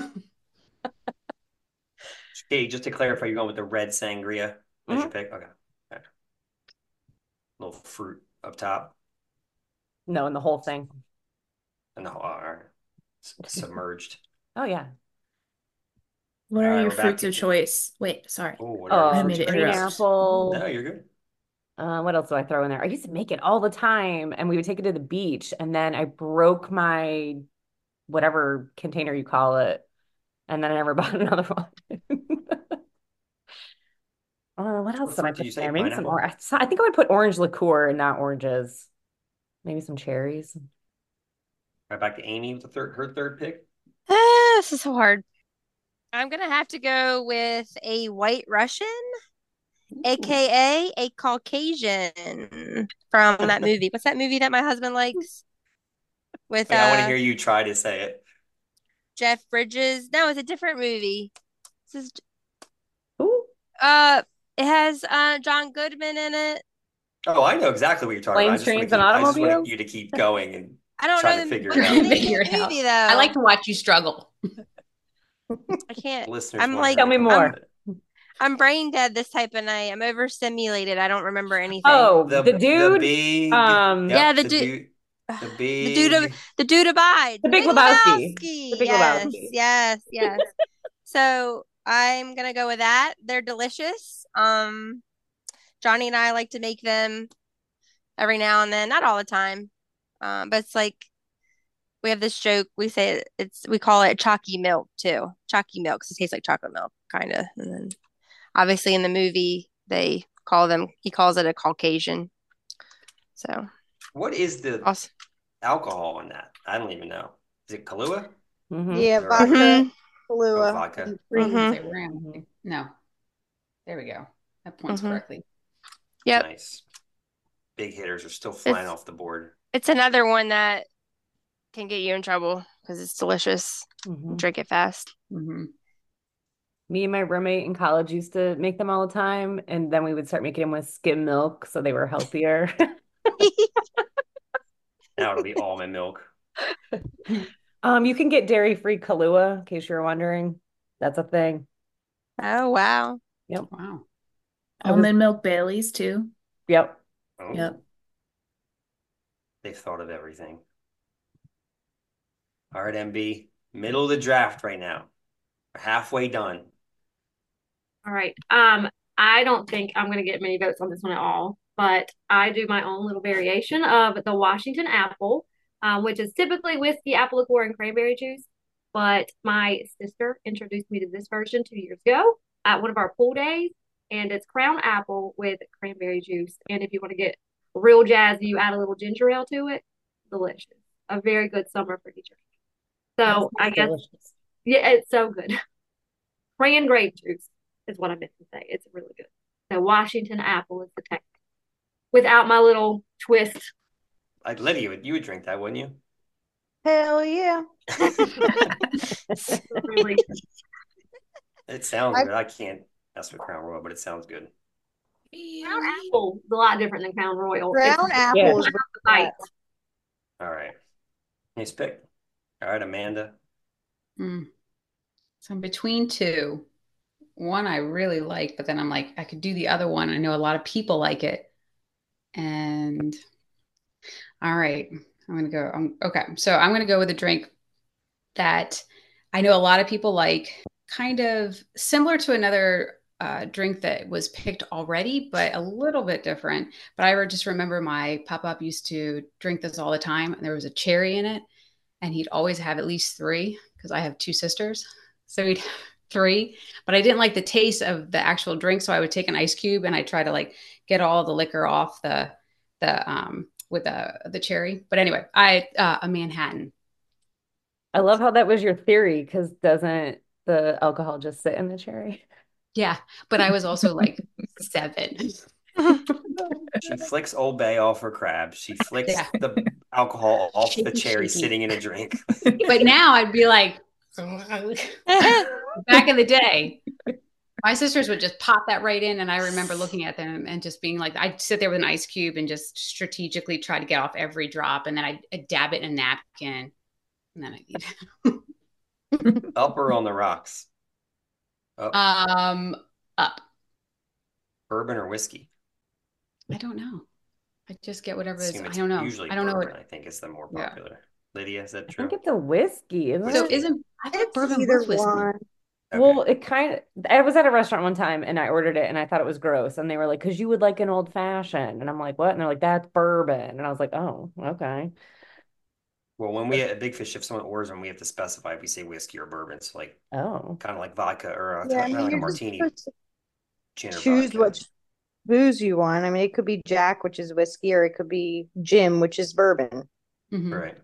Okay, just to clarify, you're going with the red sangria as your Mhm. pick? Okay. Okay. Little fruit up top. no, and the whole thing. And the whole all right. S- submerged. Oh yeah. What All are right, your we're back fruits to of choice? Wait, sorry. oh, what are Uh, your I made fruits it of green choice? interrupt. apple. No, you're good. Uh, what else do I throw in there? I used to make it all the time, and we would take it to the beach, and then I broke my whatever container you call it, and then I never bought another one. Uh, what else What did I fruit did put you in say? there? Maybe some Pineapple? or I think I would put orange liqueur and not oranges. Maybe some cherries. Right back to Amy with the third her third pick. Ah, this is so hard. I'm gonna have to go with a white Russian, aka a Caucasian from that movie. What's that movie that my husband likes with Wait, I want to uh hear you try to say it. Jeff Bridges? No, it's a different movie. This is Ooh, uh it has uh John Goodman in it. Oh, I know exactly what you're talking about. I planes, just want trains, to and keep I just want automobiles. you to keep going and I don't try know to the figure what's it the out. name of Figure the it out. movie I like though? to watch you struggle. I can't. Listeners I'm want like her Tell to me come up more. with it. I'm brain dead this type of night. I'm overstimulated. I don't remember anything. Oh, The the the dude, big um, Yeah, yep, the the dude. dude the The dude of big the dude abides. the The Big Big Lebowski, the Lebowski. Big Yes, Lebowski. yes, yes. So I'm gonna go with that. They're delicious. Um, Johnny and I like to make them every now and then, not all the time. Um, but it's like we have this joke. We say it- it's we call it chalky milk too. Chalky milk 'cause it tastes like chocolate milk, kind of. And then obviously in the movie they call them. He calls it a Caucasian. So what is the also. alcohol in that? I don't even know. Is it Kahlua? Mm-hmm. Yeah, Is that right? vodka, Mhm. Oh, Kahlua, vodka. and I was cream. gonna Mhm. say round. No. There we go. That points Mhm. correctly. Yep. Nice. Big hitters are still flying It's off the board. it's another one that can get you in trouble because it's delicious. Mm-hmm. Drink it fast. Mm-hmm. Me and my roommate in college used to make them all the time, and then we would start making them with skim milk, so they were healthier. Now it'll be almond milk. Um, you can get dairy-free Kahlua, in case you're wondering. That's a thing. Oh wow. Yep. Wow. I was- Almond milk Baileys too. Yep. Oh, Yep. they've thought of everything. All right, M B. Middle of the draft right now. We're halfway done. All right. Um, I don't think I'm going to get many votes on this one at all, but I do my own little variation of the Washington apple, um, which is typically whiskey, apple liqueur, and cranberry juice. But my sister introduced me to this version two years ago at one of our pool days, and it's crown apple with cranberry juice. And if you want to get real jazzy, you add a little ginger ale to it. Delicious. A very good summer fruity drink. So I guess, delicious. yeah, it's so good. Cran grape juice is what I meant to say. It's really good. So Washington apple is the technique. Without my little twist. I'd Lydia, you would, you would drink that, wouldn't you? Hell yeah. Really. It sounds I- good. I can't mess with Crown Royal, but it sounds good. Crown apple is a lot different than Crown Royal. Brown It's apple Yeah. is the really bite. good. All right. Nice pick. All right, Amanda. Mm. So I'm between two. One I really like, but then I'm like, I could do the other one. I know a lot of people like it. And all right, I'm gonna go. Um, okay, so I'm gonna go with a drink that I know a lot of people like, kind of similar to another uh, drink that was picked already, but a little bit different. But I just remember my pop-up used to drink this all the time, and there was a cherry in it, and he'd always have at least three because I have two sisters, so he'd have three. But I didn't like the taste of the actual drink, so I would take an ice cube and I try to like get all the liquor off the the um with the the cherry. But anyway, I uh, a Manhattan. I love how that was your theory because doesn't the alcohol just sit in the cherry? Yeah, but I was also like seven. She flicks Old Bay off her crab. She flicks Yeah. the alcohol off the Shaky, cherry shaky. sitting in a drink. But now I'd be like, back in the day, my sisters would just pop that right in. And I remember looking at them and just being like, I'd sit there with an ice cube and just strategically try to get off every drop. And then I'd, I'd dab it in a napkin. And then I'd eat it. Up or on the rocks? Up. Um, up. Bourbon or whiskey? I don't know. I just get whatever is. Assume I it's don't know. Usually I don't know bourbon, what. I think, is the more Yeah. popular. Lydia, is that I true? think it's a whiskey, isn't So it? isn't I thought It's bourbon either was whiskey. one. Well, it kind of, I was at a restaurant one time and I ordered it and I thought it was gross. And they were like, because you would like an old fashioned. And I'm like, what? And they're like, that's bourbon. And I was like, oh, okay. Well, when we at Big Fish, if someone orders them, we have to specify if we say whiskey or bourbon. So, like, Oh, kind of like vodka or uh, Yeah, I kind of mean, like a you're just martini, supposed to gin or choose vodka. what booze you want. I mean, it could be Jack, which is whiskey, or it could be Jim, which is bourbon. Mhm. Right.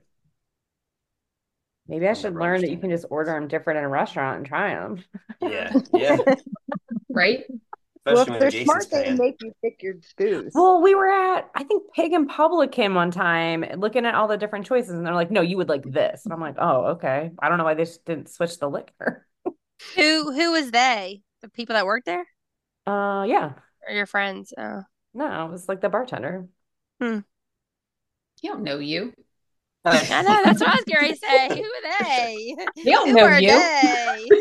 maybe I I'll should never learn that you understand can that. just order them different in a restaurant and try them. Yeah, yeah. Right? Well, Especially if when they're Jason's smart, they paying. make you pick your booze. Well, we were at, I think Pig and Public came one time looking at all the different choices and they're like, no, you would like this. And I'm like, oh, okay. I don't know why they just didn't switch the liquor. Who who was they? The people that worked there Uh, yeah. or your friends? Oh. No, it was like the bartender. You don't know you. I know, that's what I was going to say. Who are they? They don't Who know are you. they?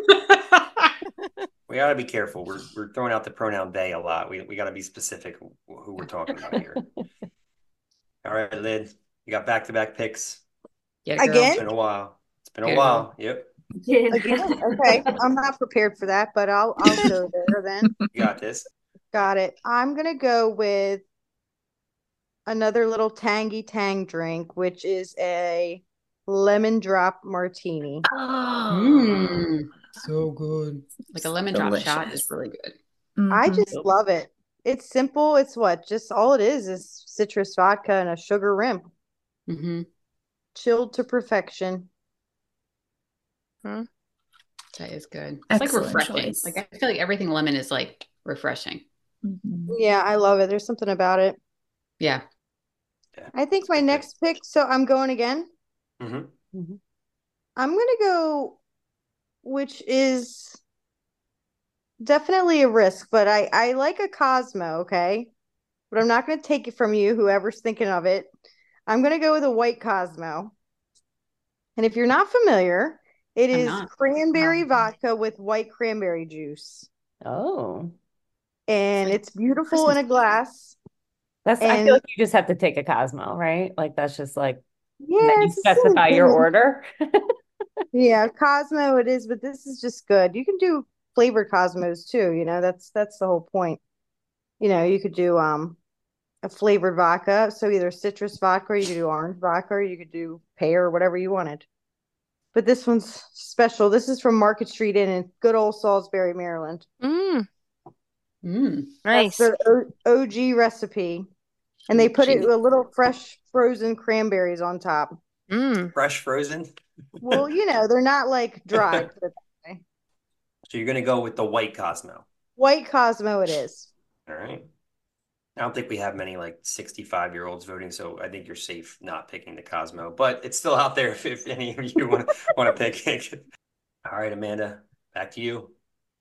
We got to be careful. We're we're throwing out the pronoun they a lot. We we got to be specific who we're talking about here. All right, Lid. You got back to back picks. Yeah, girl. Again? It's been a while. It's been a Good while. Yep. Again? Okay. I'm not prepared for that, but I'll I'll go there then. You got this. Got it. I'm gonna go with another little tangy tang drink, which is a lemon drop martini. Mm, so good. Like a lemon drop shot is Delicious. really good. I Mhm. just love it. It's simple. It's what? Just all it is is citrus vodka and a sugar rim. Mm-hmm. Chilled to perfection. That is good. It's like Excellent refreshing. choice. Like I feel like everything lemon is like refreshing. Mhm. Yeah, I love it. There's something about it. Yeah. I think my next pick, so I'm going again. Mm-hmm. I'm gonna go, which is definitely a risk, but I I like a Cosmo, okay? But I'm not gonna take it from you, whoever's thinking of it. I'm gonna go with a white Cosmo. And if you're not familiar, it I'm is not. cranberry vodka with white cranberry juice. Oh, And it's beautiful in a glass. that's, I And feel like you just have to take a Cosmo, right? Like that's just like, yeah, and then you it's the same specify your thing. order. Yeah, Cosmo it is, but this is just good. You can do flavored Cosmos too, you know, that's that's the whole point. You know, you could do um a flavored vodka, so either citrus vodka, or you could do orange vodka, or you could do pear or whatever you wanted. But this one's special. This is from Market Street Inn in good old Salisbury, Maryland. Mm, Mm. That's nice. their O- OG recipe. And they put it with a little fresh frozen cranberries on top. Mm. Fresh frozen. Well, you know, they're not like dried. put it that way. So you're gonna go with the white Cosmo. White Cosmo it is. All right. I don't think we have many like sixty-five year olds voting, so I think you're safe not picking the Cosmo, but it's still out there if, if any of you want to want to pick it. All right, Amanda, back to you.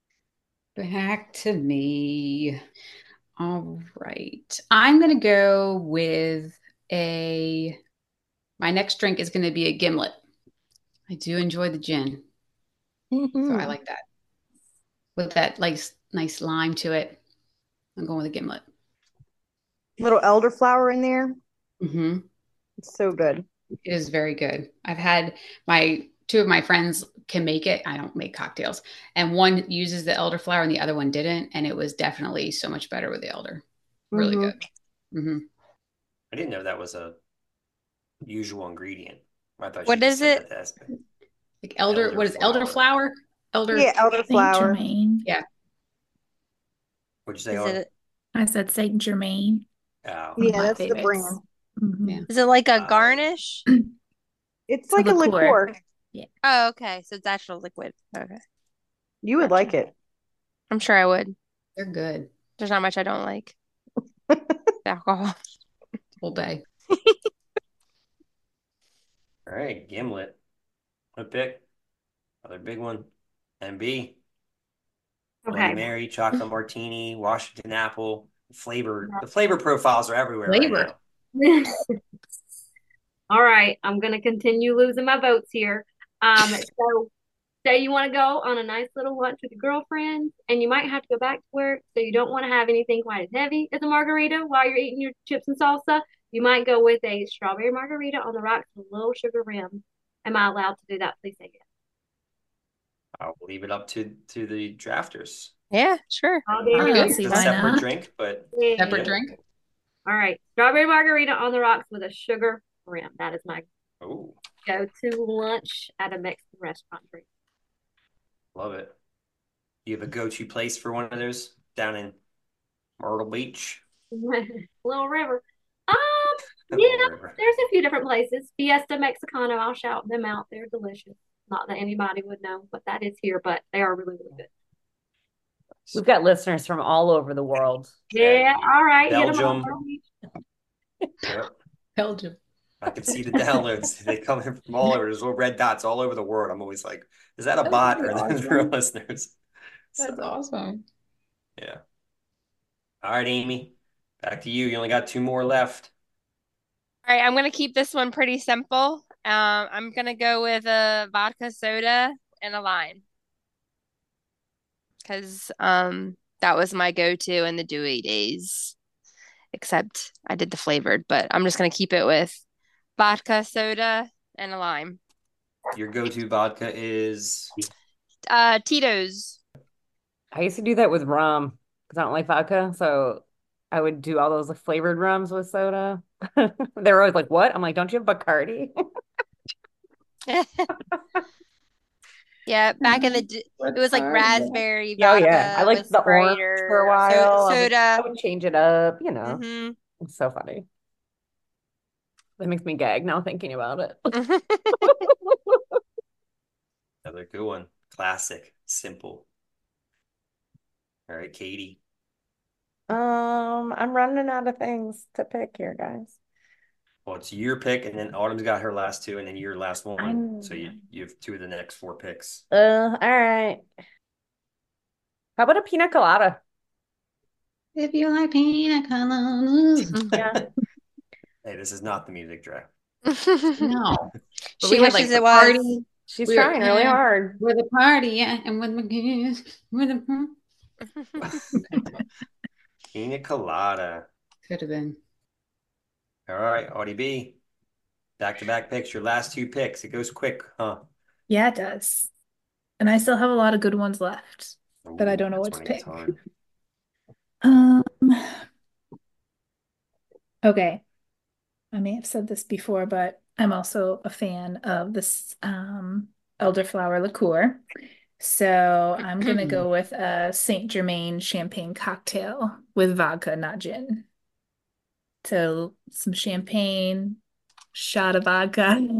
Back to me. All right. I'm going to go with a, my next drink is going to be a gimlet. I do enjoy the gin. So I like that. With that like nice lime to it. I'm going with a gimlet. Little elderflower in there. Mm-hmm. It's so good. It is very good. I've had my two of my friends can make it. I don't make cocktails. And one uses the elderflower and the other one didn't. And it was definitely so much better with the elder. Really Mhm. good. hmm I didn't know that was a usual ingredient. I thought What she just is said it? that to ask me. Like elder, what is Elderflower. elderflower? Elder. Yeah, Saint elderflower. Germain. Yeah. What'd you say? Is Autumn? it I said Saint Germain. Oh, One of Yeah, my that's the favorites. brand. Mhm. Yeah. is it like a uh, garnish? It's It's a like a liqueur. liqueur. Yeah. Oh, okay. So it's actual liquid. Okay. You would Gotcha. like it. I'm sure I would. They're good. There's not much I don't like. Alcohol. Whole day. all right, Gimlet. What pick? Another big one. M B. Bloody Okay. Mary, chocolate martini, Washington apple. Flavor. The flavor profiles are everywhere right Flavor. now. All right, I'm gonna continue losing my votes here. Um, so say you want to go on a nice little lunch with your girlfriends, and you might have to go back to work, so you don't want to have anything quite as heavy as a margarita while you're eating your chips and salsa. You might go with a strawberry margarita on the rocks with a little sugar rim. Am I allowed to do that? Please say yes. I'll leave it up to to the drafters. Yeah, sure. I'll I be don't good. see It's a why separate not. drink, but Yeah. Separate yeah. drink. All right, strawberry margarita on the rocks with a sugar rim. That is my Oh, go-to lunch at a Mexican restaurant drink. love it. You have a go-to place for one of those down in Myrtle Beach? Little River. Um, Little you know, River. there's a few different places. Fiesta Mexicano, I'll shout them out. They're delicious. Not that anybody would know what that is here, but they are really, really good. We've got listeners from all over the world. Yeah, all right. Hit 'em Belgium. up. Yep. Belgium. I can see the downloads. They come in from all over. There's little red dots all over the world. I'm always like, is that a That's bot really or are those awesome. real listeners? That's So, awesome. yeah. All right, Amy. Back to you. You only got two more left. All right, I'm gonna keep this one pretty simple. Um, I'm gonna go with a vodka soda and a lime because um that was my go-to in the dewy days. Except I did the flavored, but I'm just gonna keep it with vodka soda and a lime. Your go-to vodka is Uh, Tito's. I used to do that with rum because I don't like vodka. So I would do all those like, flavored rums with soda. They were always like, what? I'm like, don't you have Bacardi? Yeah, back in the d it was like raspberry Oh, yeah. I vodka liked with the Sprite orange for a or while. so I would, soda. I would change it up, you know. hmm It's so funny. That makes me gag now thinking about it. another good one. Classic. Simple. All right, Katie. Um, I'm running out of things to pick here, guys. Well, it's your pick, and then Autumn's got her last two, and then your last one. I'm- So you, you have two of the next four picks. Uh, all right. How about a pina colada? If you like pina coladas. Yeah. Hey, this is not the music draft. No. She We had, wishes the it was. party. She's We were- trying really yeah. hard. With the party, yeah, and with my kids, with the Pina colada. could have been. All right, Audie B. Back-to-back picks. Your last two picks. It goes quick, huh? Yeah, it does. And I still have a lot of good ones left that I don't know Ooh, what that's to when it gets pick. hard. Um, okay. I may have said this before, but I'm also a fan of this um elderflower liqueur. So I'm gonna go with a Saint Germain champagne cocktail with vodka, not gin. So some champagne, shot of vodka,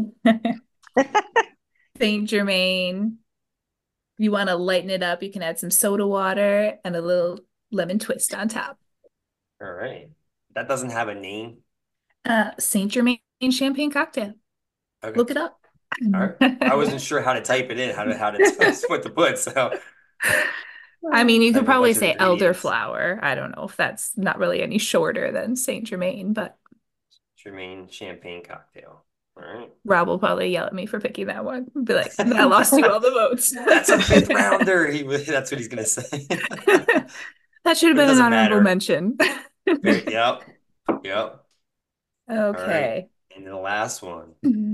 Saint Germain. If you want to lighten it up, you can add some soda water and a little lemon twist on top. All right. That doesn't have a name. Uh, Saint Germain champagne cocktail. Okay. Look it up. All right. I wasn't sure how to type it in, how to how to what to put. So I mean, you I could have a probably bunch of say ingredients. elderflower. I don't know if that's not really any shorter than Saint Germain, but Germain champagne cocktail. All right. Rob will probably yell at me for picking that one. Be like, I lost you all the votes. That's a fifth rounder. He that's what he's gonna say. That should have But it been an doesn't honorable matter. mention. Okay, Yep. Yep. All right. Okay. And the last one.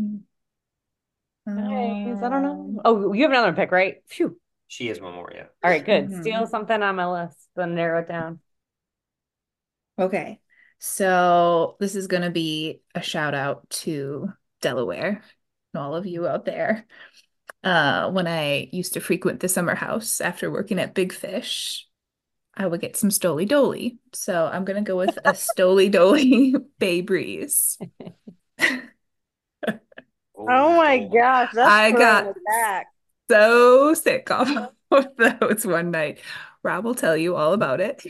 Nice. I don't know. Oh, you have another pick, right? Phew. She has one more, yeah. All right, good. Mhm. Steal something on my list, then narrow it down. Okay. So this is going to be a shout out to Delaware and all of you out there. Uh, when I used to frequent the summer house after working at Big Fish, I would get some Stoli Doli. So I'm going to go with a Stoli Doli Bay Breeze. Oh my gosh, that's I throwing got it back. so sick off of those one night. Rob will tell you all about it.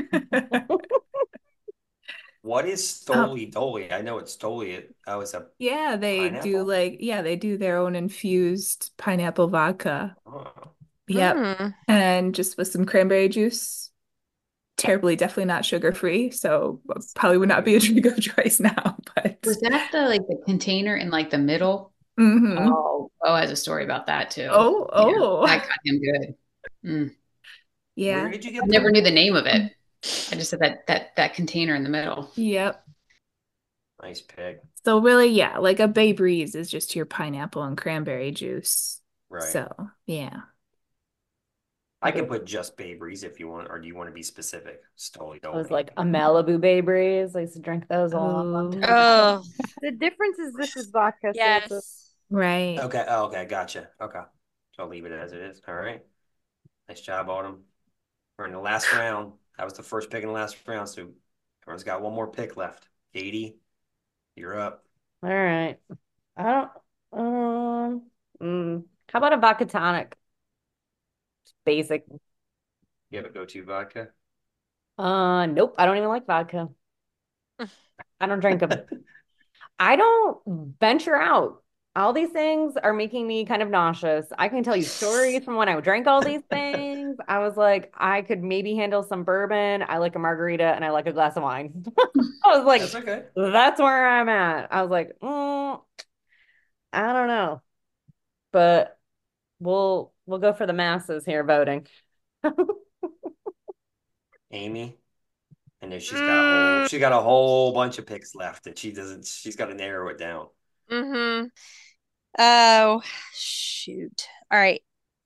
What is Stoli Doli? I know it's Stoli. Oh, it's a Yeah, they do pineapple? like, yeah, they do their own infused pineapple vodka. Oh. Yep. Mm. And just with some cranberry juice. Terribly, definitely not sugar-free, so probably would not be a drink of choice now, but Was that the like the container in like the middle? Mhm. Oh, oh, has a story about that too. Oh, Yeah, oh. that got him good. Mm. Yeah. Where did you I get never that? knew the name of it. I just said that that that container in the middle. Yep. Nice pick. So really, yeah, like a Bay Breeze is just your pineapple and cranberry juice. Right. So, yeah. I can put just Bay Breeze if you want, or do you want to be specific? Stoli It was Doli. like a Malibu Bay Breeze. I used to drink those a lot. Oh, The difference is this is vodka. So it's a- yes. Right. Okay. Oh, okay. Gotcha. Okay. I'll leave it as it is. All right. Nice job, Autumn. We're in the last round. That was the first pick in the last round. So everyone's got one more pick left. Katie, you're up. All right. I don't, um, mm, how about a vodka tonic? Just basic. You have a go-to vodka? Uh, nope. I don't even like vodka. I don't drink them. I don't venture out. All these things are making me kind of nauseous. I can tell you stories from when I drank all these things. I was like, I could maybe handle some bourbon. I like a margarita and I like a glass of wine. I was like, That's okay. that's where I'm at. I was like, mm, I don't know, but we'll we'll go for the masses here voting. Amy. I know she's got a whole she got a whole bunch of picks left that she doesn't she's got to narrow it down. Mm-hmm. Oh, shoot. All right.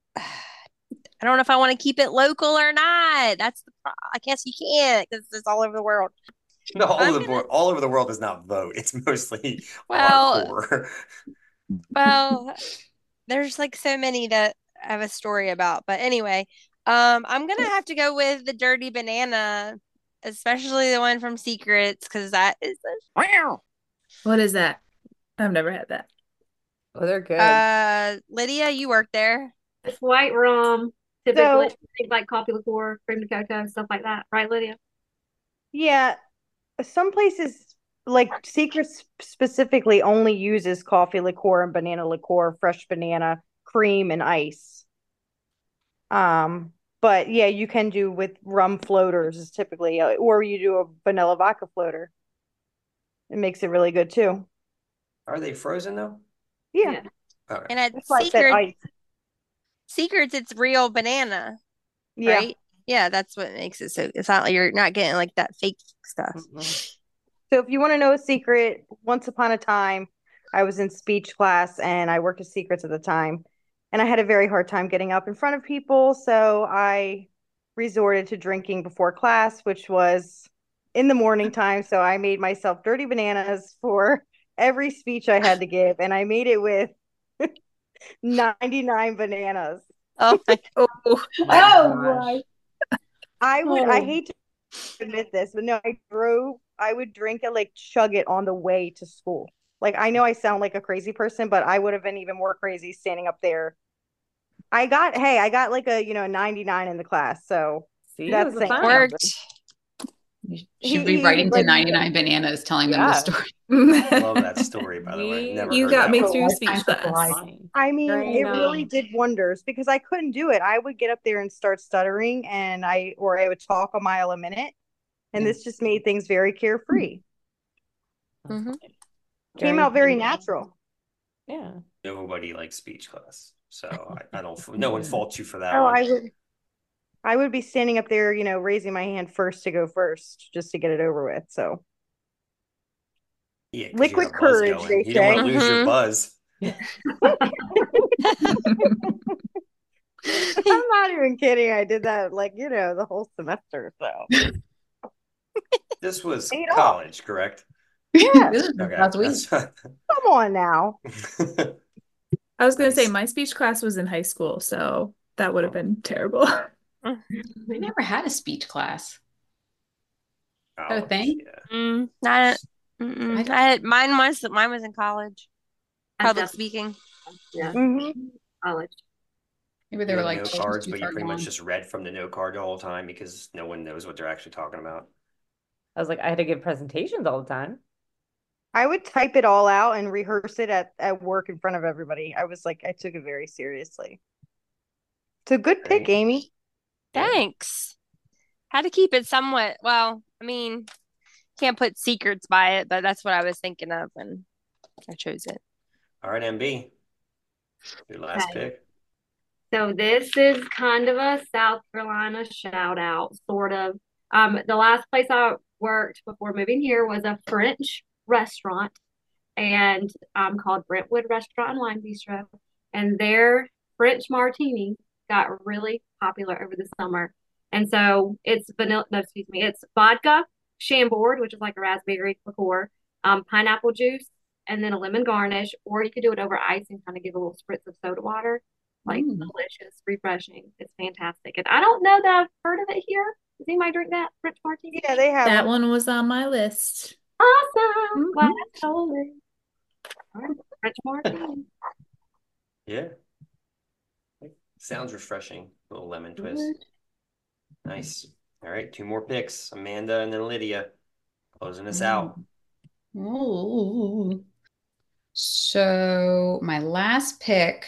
I don't know if I want to keep it local or not. That's the pro- I guess you can't because it's all over the world. No, all I'm over the world, all over the world does not vote. It's mostly Well, hardcore. well, there's like so many that I have a story about. But anyway, um, I'm gonna have to go with the dirty banana, especially the one from Secrets, because that is the What is that? I've never had that. Oh, they're good. uh Lydia, you worked there. It's white rum, typically things like coffee liqueur, cream of cocoa, stuff like that, right, Lydia? Yeah, some places like Secrets specifically only uses coffee liqueur and banana liqueur, fresh banana, cream, and ice. Um, but yeah, you can do with rum floaters is typically, uh, or you do a vanilla vodka floater. It makes it really good too. Are they frozen though? Yeah. Okay. And at That's why I said Secrets, ice. Secrets, it's real banana, Yeah. right? Yeah, that's what makes it so. It's not like you're not getting like that fake stuff. So if you want to know a secret, once upon a time, I was in speech class and I worked at Secrets at the time. And I had a very hard time getting up in front of people. So I resorted to drinking before class, which was in the morning time. So I made myself dirty bananas for every speech I had to give. And I made it with ninety-nine bananas. Oh my Oh, Oh my. I would, I Oh. hate to admit this, but no, I drove, I would drink it, like chug it on the way to school. Like, I know I sound like a crazy person, but I would have been even more crazy standing up there. I got, hey, I got like a, you know, ninety-nine in the class. So See, that's it was a saying sign. something. Worked. You He- should be he writing was to like- ninety-nine bananas, telling them Yeah. the story. Love that story, by the way. Never You heard got that me one. through Lifetime speech supply. class. I mean, Very it really nice. did wonders because I couldn't do it. I would get up there and start stuttering and I, or I would talk a mile a minute. And this just made things very carefree. Mm-hmm. Came Very out very cute. natural. Yeah. Nobody likes speech class. So I, I don't no one faults you for that Oh, one. I would, I would be standing up there, you know, raising my hand first to go first, just to get it over with. So Yeah, 'cause you Liquid got a buzz courage, going. they You don't want say. to lose your Mhm. buzz. I'm not even kidding. I did that like, you know, the whole semester. So This was Paid off. college, correct? yeah, This is Okay, last week. that's come on now. I was going to say Nice. my speech class was in high school, so that would have been terrible. We never had a speech class. Is that a College, thing? yeah. Mm, not I mm-mm. don't- I had mine was mine was in college. That's Public definitely- speaking. Yeah, Mhm. college. Maybe they You were had like no told cards, too but you far pretty much gone. just read from the note card the whole time because no one knows what they're actually talking about. I was like, I had to give presentations all the time. I would type it all out and rehearse it at, at work in front of everybody. I was like, I took it very seriously. It's a good pick, Right? Amy. Thanks. Had to keep it somewhat, well, I mean, can't put secrets by it, but that's what I was thinking of when I chose it. All right, M B. Your last Okay. pick. So this is kind of a South Carolina shout out, sort of. Um, the last place I worked before moving here was a French restaurant, and um, called Brentwood Restaurant and Wine Bistro. And their French martini got really popular over the summer. And so it's vanilla, no, excuse me, it's vodka, Chambord, which is like a raspberry liqueur, um, pineapple juice, and then a lemon garnish, or you could do it over ice and kind of give a little spritz of soda water. Like Mm. delicious, refreshing. It's fantastic. And I don't know that I've heard of it here. Does anybody drink that French martini? Yeah, they have That them. one was on my list. Awesome. Mhm. Well, totally. All right, French martini. Yeah. Sounds refreshing. Little lemon twist. Nice. All right, two more picks. Amanda and then Lydia. Closing us out. Ooh. So my last pick,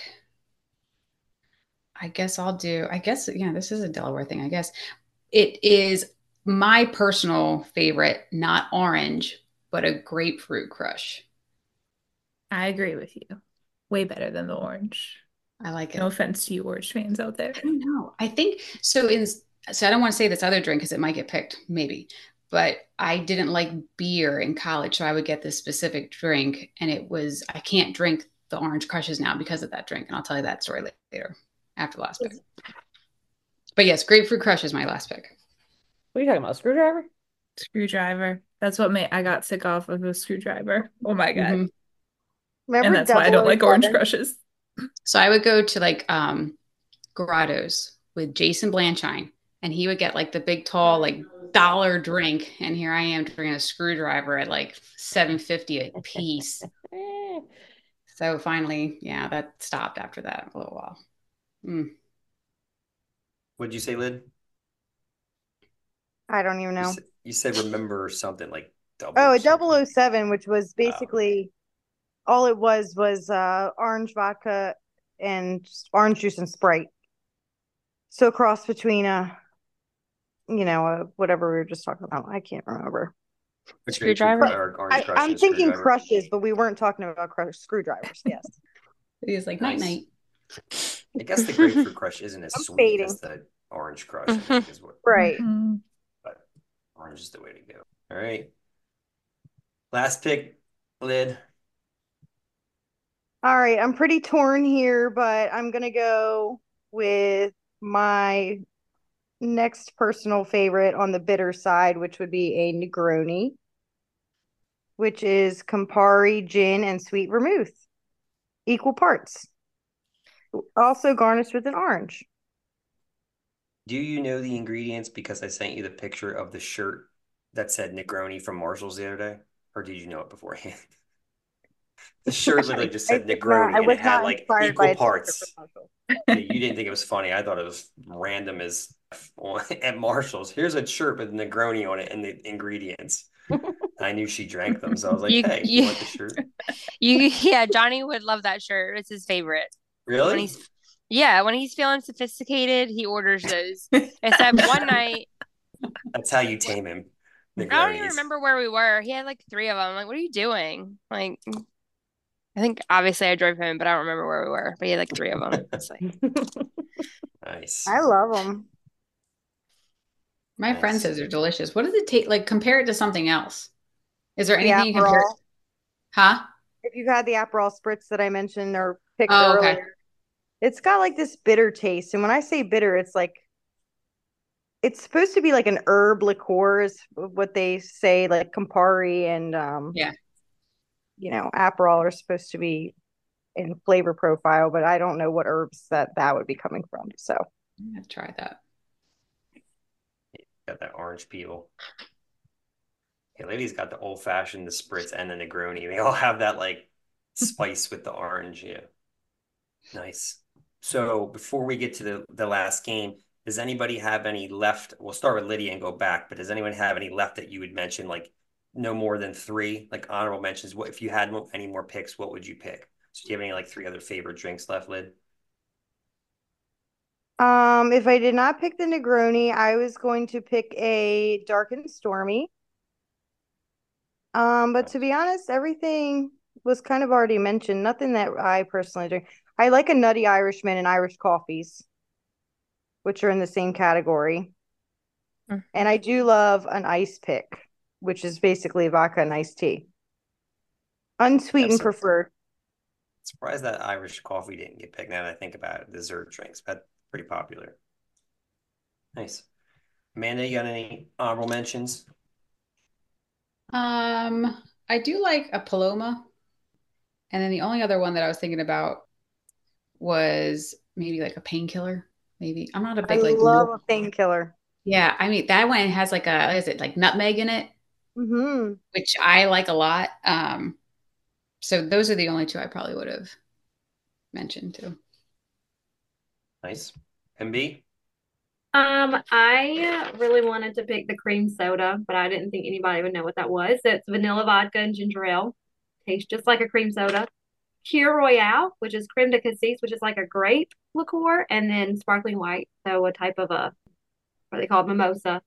I guess I'll do, I guess, yeah, this is a Delaware thing, I guess. It is my personal favorite, not orange, but a grapefruit crush. I agree with you. Way better than the orange. I like it. No offense to you orange fans out there. I don't know. I think so. In so I don't want to say this other drink because it might get picked, maybe. But I didn't like beer in college, so I would get this specific drink, and it was I can't drink the orange crushes now because of that drink, and I'll tell you that story later after the last pick. But yes, grapefruit crush is my last pick. What are you talking about? Screwdriver? Screwdriver. That's what made I got sick off of a screwdriver. Oh my God. Mhm. Remember And that's why I don't like orange double oh seven? crushes. So I would go to like um Grottos with Jason Blanchine, and he would get like the big tall like dollar drink, and here I am drinking a screwdriver at like seven fifty a piece. So finally, yeah, that stopped after that a little while. Mm. What'd you say, Lyd? I don't even You know. said, you said remember something like double. Oh, a something. double oh seven, which was basically all it was was uh orange vodka and orange juice and Sprite. So a cross between a, you know, a, whatever we were just talking about. I can't remember. A Screwdriver? grapefruit or orange I, crush I'm and a thinking screwdriver. crushes, but we weren't talking about crush screwdrivers. Yes. It is like night Nice. night. I guess the grapefruit crush isn't as I'm sweet fading. as the orange crush, I think is what, Right. Mhm. but orange is the way to go. All right. Last pick, Lyd. All right, I'm pretty torn here, but I'm gonna go with my next personal favorite on the bitter side, which would be a Negroni, which is Campari gin and sweet vermouth, equal parts. Also garnished with an orange. Do you know the ingredients because I sent you the picture of the shirt that said Negroni from Marshall's the other day? Or did you know it beforehand? The shirt literally just I said did not- Negroni I and was it had not like inspired by equal a t-shirt parts. from Marshall. Yeah, you didn't think it was funny. I thought it was random as at Marshall's. Here's a shirt with Negroni on it and the ingredients. I knew she drank them, so I was like, You- "Hey, you- you want the shirt?" You yeah, Johnny would love that shirt. It's his favorite. When Really? he's yeah, when he's feeling sophisticated, he orders those. Except one night, That's how you tame him. I don't even Negronis. remember where we were. He had like three of them. I'm like, what are you doing? Like, I think obviously I drove him, but I don't remember where we were. But he had like three of them. It's like, Nice. I love them. My friend Nice. says they're delicious. What does it take? Like compare it to something else. Is there The anything you compare? Aperol. Huh? If you've had the Aperol spritz that I mentioned or picked Oh, okay. earlier, it's got like this bitter taste. And when I say bitter, it's like it's supposed to be like an herb liqueur is what they say, like Campari and um, Yeah. you know, Aperol are supposed to be in flavor profile, but I don't know what herbs that that would be coming from. So I'm gonna try that. Got that orange peel. Yeah, lady's got the old fashioned, the spritz, and the Negroni. They all have that like spice with the orange. Yeah. Nice. So before we get to the, the last game, does anybody have any left? We'll start with Lydia and go back, but does anyone have any left that you would mention, like no more than three, like honorable mentions? What if you had mo- any more picks, what would you pick? So do you have any like three other favorite drinks left, Lyd? um, if I did not pick the Negroni, I was going to pick a dark and stormy. Um, but to be honest, everything was kind of already mentioned. Nothing that I personally drink. I like a Nutty Irishman and Irish coffees, which are in the same category. Mm. And I do love an ice pick, which is basically vodka and iced tea. Unsweetened Yes, sir. preferred. Surprised that Irish coffee didn't get picked. Now that I think about it, dessert drinks, but pretty popular. Nice. Amanda, you got any honorable mentions? Um, I do like a Paloma. And then the only other one that I was thinking about was maybe like a painkiller. Maybe I'm not a I big like love milk. a painkiller. Yeah, I mean that one has like a what is it like nutmeg in it, Mm-hmm. which I like a lot. Um, so those are the only two I probably would have mentioned too. Nice. M B? Um, I really wanted to pick the cream soda, but I didn't think anybody would know what that was. So it's vanilla vodka and ginger ale. Tastes just like a cream soda. Pure Royale, which is creme de cassis, which is like a grape liqueur, and then sparkling white, so a type of a what are they called mimosa.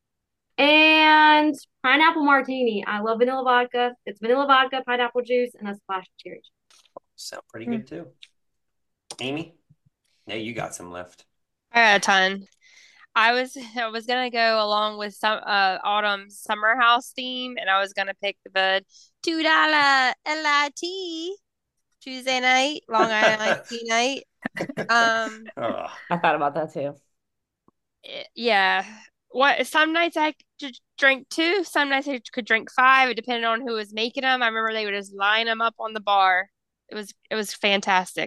And pineapple martini. I love vanilla vodka. It's vanilla vodka, pineapple juice, and a splash of cherry. Sound pretty good too. Amy? Yeah, you got some left. I got a ton. I was I was gonna go along with some uh autumn summer house theme, and I was gonna pick the two dollar L I T Tuesday night, Long Island iced tea night. Um, Ugh. I thought about that too. eh, yeah. What some nights I could drink two, some nights I could drink five. It depended on who was making them. I remember they would just line them up on the bar. It was it was fantastic.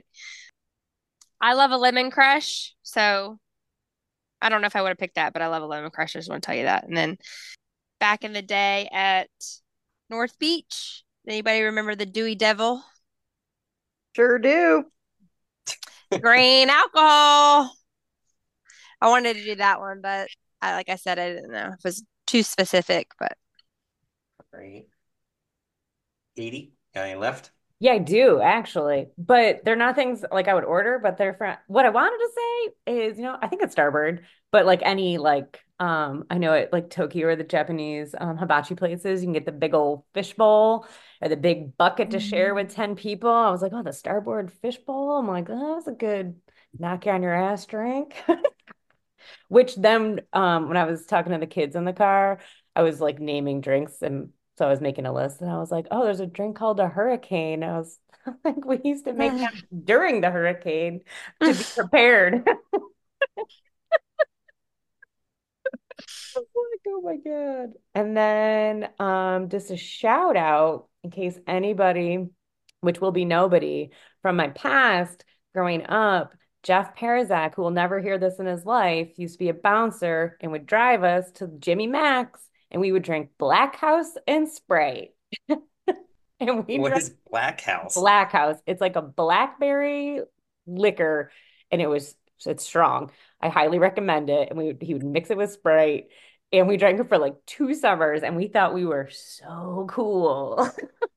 I love a lemon crush, so I don't know if I would have picked that, but I love a lemon crush. I just want to tell you that. And then back in the day at North Beach, anybody remember the Dewey Devil? Sure do. Grain alcohol. I wanted to do that one, but I, like I said, I didn't know if it was too specific, but Great. eighty? Got any left? Yeah, I do actually, but they're not things like I would order, but they're from what I wanted to say is, you know, I think it's Starboard, but like any like um I know it like Tokyo or the Japanese um hibachi places, you can get the big old fish bowl or the big bucket to share with ten people. I was like, oh, the Starboard fish bowl. I'm like, oh, that's a good knock you on your ass drink. Which then um when I was talking to the kids in the car, I was like naming drinks, and so I was making a list, and I was like, oh, there's a drink called a hurricane. I was like, we used to make that during the hurricane to be prepared. I was like, oh my God. And then um just a shout out in case anybody, which will be nobody from my past growing up, Jeff Parizak, who will never hear this in his life, used to be a bouncer and would drive us to Jimmy Mac's, and we would drink Black House and Sprite. And we What drank is Black House? Black House. It's like a blackberry liquor, and it was it's strong. I highly recommend it. And we would, he would mix it with Sprite, and we drank it for like two summers, and we thought we were so cool.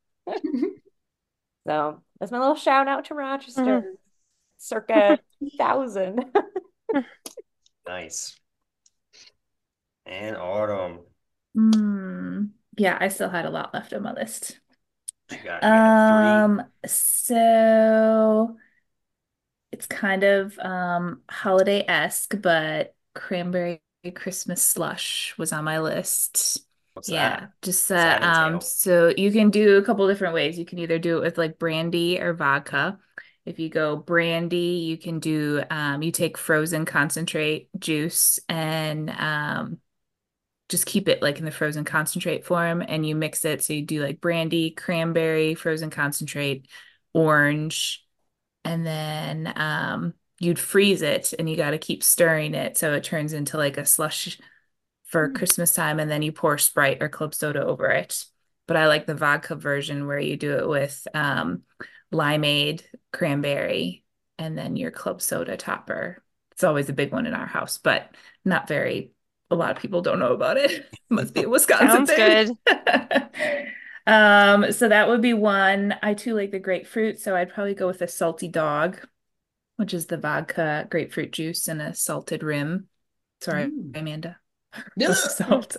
So that's my little shout out to Rochester, circa two thousand. Nice. And Autumn. Hmm. Yeah, I still had a lot left on my list. You got, you got Um, so it's kind of um holiday-esque, but cranberry Christmas slush was on my list. What's Yeah, that? just What's uh, that um, entail? so you can do a couple different ways. You can either do it with like brandy or vodka. If you go brandy, you can do um, you take frozen concentrate juice and um, just keep it like in the frozen concentrate form, and you mix it. So you do like brandy, cranberry, frozen concentrate, orange, and then um, you'd freeze it, and you got to keep stirring it so it turns into like a slush for Christmas time, and then you pour Sprite or club soda over it. But I like the vodka version where you do it with um, limeade, cranberry, and then your club soda topper. It's always a big one in our house, but not very, a lot of people don't know about it. Must be a Wisconsin Sounds thing. good. Um, so that would be one. I too like the grapefruit, so I'd probably go with a salty dog, which is the vodka, grapefruit juice, and a salted rim. Sorry, Mm. Amanda. No. With the salt.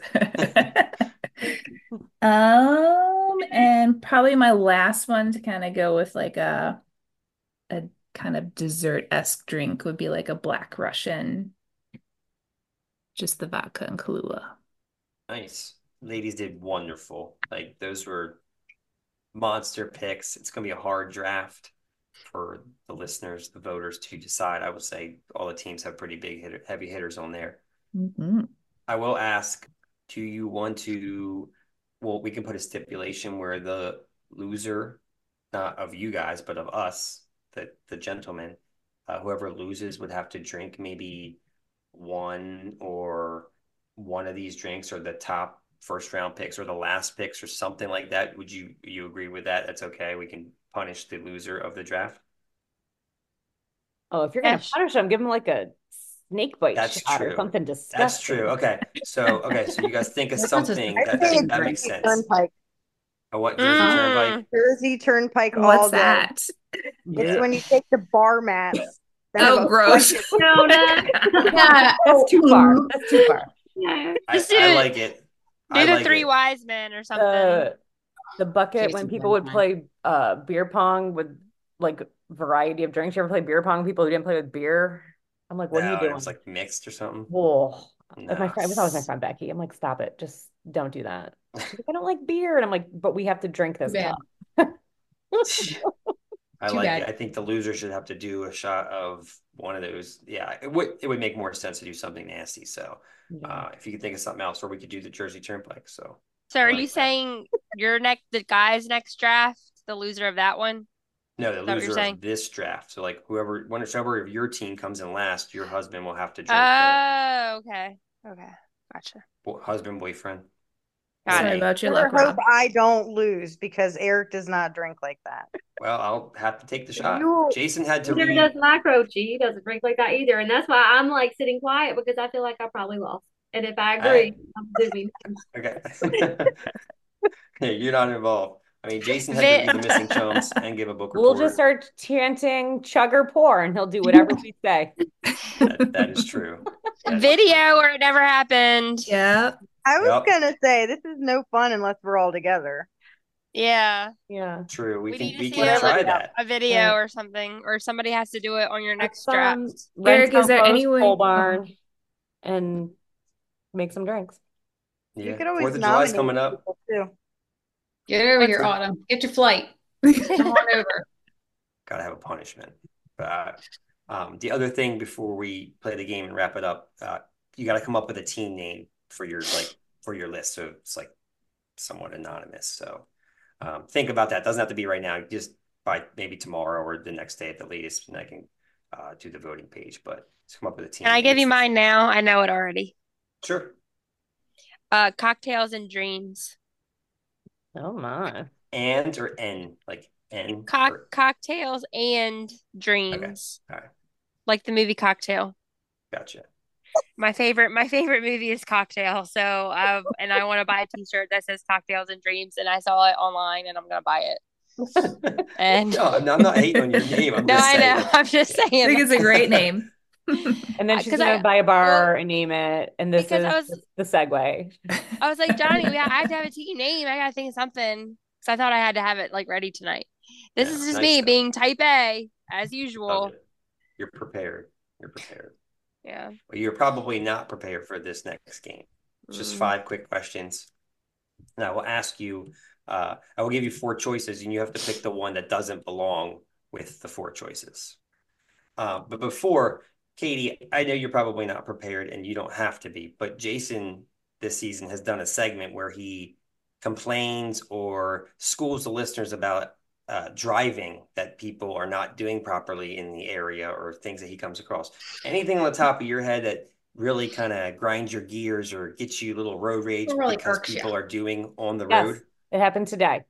Um, and probably my last one to kind of go with like a a kind of dessert-esque drink would be like a Black Russian, just the vodka and Kahlua. Nice. Ladies did wonderful. Like those were monster picks. It's going to be a hard draft for the listeners, the voters to decide. I would say all the teams have pretty big hitter, heavy hitters on there. Mm-hmm. I will ask, do you want to, well, we can put a stipulation where the loser, not of you guys, but of us, the, the gentlemen, uh, whoever loses would have to drink maybe one or one of these drinks, or the top first round picks or the last picks or something like that. Would you, you agree with that? That's okay. We can punish the loser of the draft. Oh, if you're gonna Yes. punish them, give them like a snake bite That's shot or true. something That's disgusting. true. Okay. So, okay. So you guys think of What else is something there? I that, think that, it's that makes Jersey sense. Turnpike. A what? Jersey Mm. Turnpike? Jersey Turnpike all What's day. that? It's Yeah. when you take the bar mats. that have Oh, a gross. blanket. No, no. Yeah. That's too far. That's too far. Yeah. I, Just do I it. like it. Do I the like three it. wise men or something. The the bucket when Jason people would Turnpike. play uh beer pong with like variety of drinks. You ever play beer pong with people who didn't play with beer? I'm like, what are you No, it was doing? like mixed or something. Oh, No. my friend, it was always my friend Becky. I'm like, stop it. Just don't do that. She's like, I don't like beer. And I'm like, but we have to drink Too this bad. cup. I Too like bad. it. I think the loser should have to do a shot of one of those. Yeah, it would it would make more sense to do something nasty. So Yeah. uh, if you could think of something else, or we could do the Jersey Turnpike. So So I are like you that. saying your next, the guy's next draft, the loser of that one? No, the Is that what you're loser saying? of this draft. So like whoever, whichever of your team comes in last, your husband will have to drink the Oh, okay. Okay. Gotcha. bo- husband, boyfriend. Got Sorry it. about your Better luck, hope Rob. I don't lose because Eric does not drink like that. Well, I'll have to take the shot. You Jason had to Neither read. does my coach. He doesn't drink like that either. And that's why I'm like sitting quiet because I feel like I probably lost. And if I agree, I'm zooming. Okay. Hey, you're not involved. I mean, Jason had to Vi- read the missing chums and give a book We'll report. just start chanting chug or pour and he'll do whatever we say. That, that is true. That is Video or it never happened. Yeah. I was Yep. gonna say this is no fun unless we're all together. Yeah. Yeah. true. We, We can need to we see can a, try like, that. a video Yeah. or something, or somebody has to do it on your next Let's, draft. um, rent Eric, is some there clothes, any way- pole barn and make some drinks. You Yeah. could always Fourth of July's nominate coming up. people too. Get over What's here, that? Autumn. Get your flight. Come on over. Gotta have a punishment. Uh, um, the other thing before we play the game and wrap it up, uh, you got to come up with a team name for your like for your list, so it's like somewhat anonymous. So um, think about that. Doesn't have to be right now. Just by maybe tomorrow or the next day at the latest, and I can uh, do the voting page. But just come up with a team. Can I name. give you It's- mine now? I know it already. Sure. Uh, Cocktails and Dreams. Oh my. And or N like N. Cock or- cocktails and dreams. All right. Like the movie Cocktail. Gotcha. My favorite, my favorite movie is Cocktail. So, uh, and I want to buy a T-shirt that says Cocktails and Dreams, and I saw it online, and I'm gonna buy it. And No, I'm not, I'm not hating on your name. I'm no, just I saying. know. I'm just I saying. think it's a great name. And then Uh, she's 'cause gonna I- buy a bar well, and name it. And this because is I was- the segue. I was like, Johnny, we, I have to have a team name. I gotta think of something. Because I thought I had to have it like ready tonight. This Yeah, is just nice me though. being type A as Love usual. it. You're prepared. You're prepared. Yeah. Well, you're probably not prepared for this next game. It's just Mm. five quick questions. And I will ask you, uh, I will give you four choices, and you have to pick the one that doesn't belong with the four choices. Uh, but before, Katie, I know you're probably not prepared and you don't have to be, but Jason this season has done a segment where he complains or schools the listeners about uh, driving that people are not doing properly in the area or things that he comes across. Anything on the top of your head that really kind of grinds your gears or gets you a little road rage really because irks people you. are doing on the Yes, road? it happened today.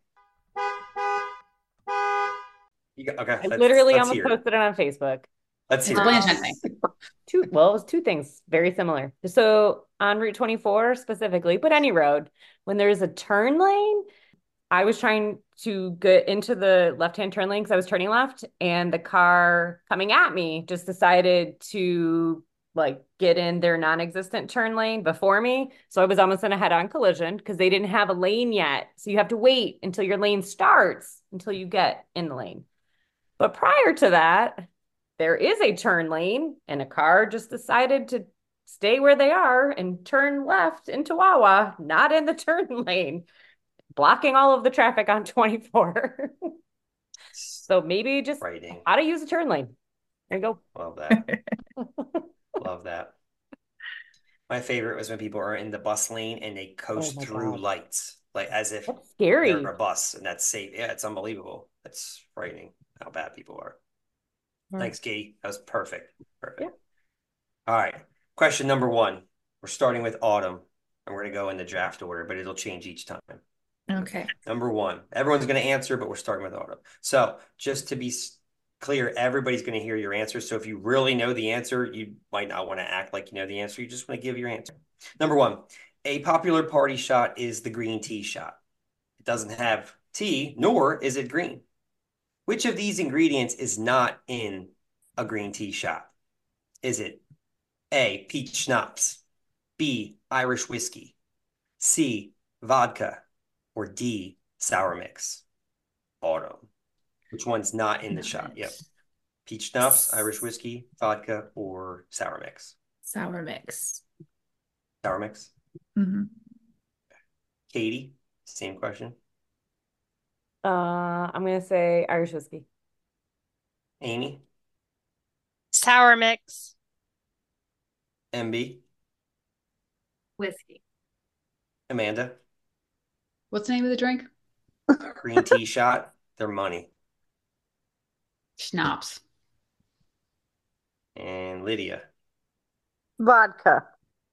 You got, okay, I let's, literally let's almost hear it. posted it on Facebook. Let's hear Explain it. something. Two, well, it was two things very similar. So on Route twenty-four specifically, but any road, when there's a turn lane, I was trying to get into the left-hand turn lane because I was turning left, and the car coming at me just decided to like get in their non-existent turn lane before me. So I was almost in a head-on collision because they didn't have a lane yet. So you have to wait until your lane starts until you get in the lane. But prior to that, there is a turn lane, and a car just decided to stay where they are and turn left into Wawa, not in the turn lane, blocking all of the traffic on twenty-four. So maybe just Writing. how to use a turn lane. There you go. Love that. Love that. My favorite was when people are in the bus lane and they coast Oh my through God. lights, like as if That's scary. they're a bus, and that's safe. Yeah, it's unbelievable. It's frightening how bad people are. Thanks, Katie. That was perfect. Perfect. Yeah. All right. Question number one. We're starting with Autumn, and we're going to go in the draft order, but it'll change each time. Okay. Number one. Everyone's going to answer, but we're starting with Autumn. So just to be s- clear, everybody's going to hear your answer. So if you really know the answer, you might not want to act like you know the answer. You just want to give your answer. Number one. A popular party shot is the green tea shot. It doesn't have tea, nor is it green. Which of these ingredients is not in a green tea shot? Is it A, peach schnapps, B, Irish whiskey, C, vodka, or D, sour mix? Autumn. Which one's not in the shot? Yep. Peach schnapps, Irish whiskey, vodka, or sour mix? Sour mix. Sour mix. Mm-hmm. Katie, same question. Uh, I'm gonna say Irish whiskey. Amy, Sour mix. M B, Whiskey. Amanda, What's the name of the drink? green tea shot, their money. Schnapps. And Lydia. Vodka.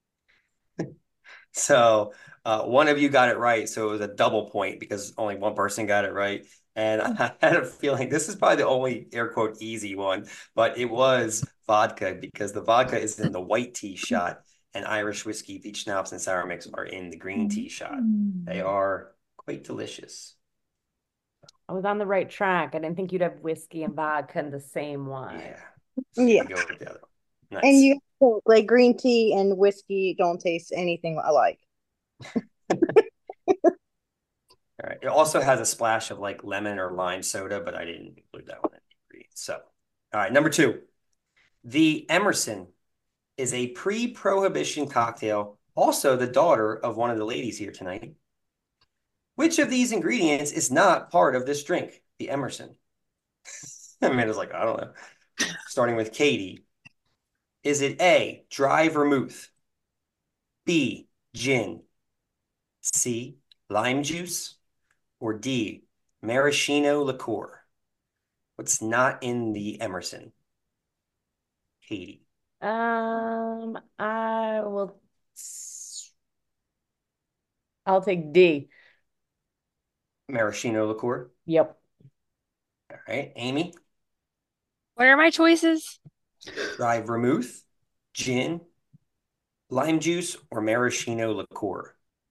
So uh, one of you got it right. So it was a double point because only one person got it right. And I had a feeling this is probably the only air quote easy one, but it was vodka because the vodka is in the white tea shot and Irish whiskey, peach schnapps, and sour mix are in the green tea shot. They are quite delicious. I was on the right track. I didn't think you'd have whiskey and vodka in the same one. Yeah. Yeah. Go with the other one. Nice. And you think, like green tea and whiskey don't taste anything alike. All right. It also has a splash of like lemon or lime soda, but I didn't include that one in the ingredients. So, all right. Number two, the Emerson is a pre-prohibition cocktail, also the daughter of one of the ladies here tonight. Which of these ingredients is not part of this drink, the Emerson? Amanda's like, I don't know. Starting with Katie. Is it A, dry vermouth, B, gin, C, lime juice, or D, maraschino liqueur? What's not in the Emerson? Katie. Um, I will. I'll take D. Maraschino liqueur. Yep. All right. Amy. What are my choices? Dry vermouth, gin, lime juice, or maraschino liqueur?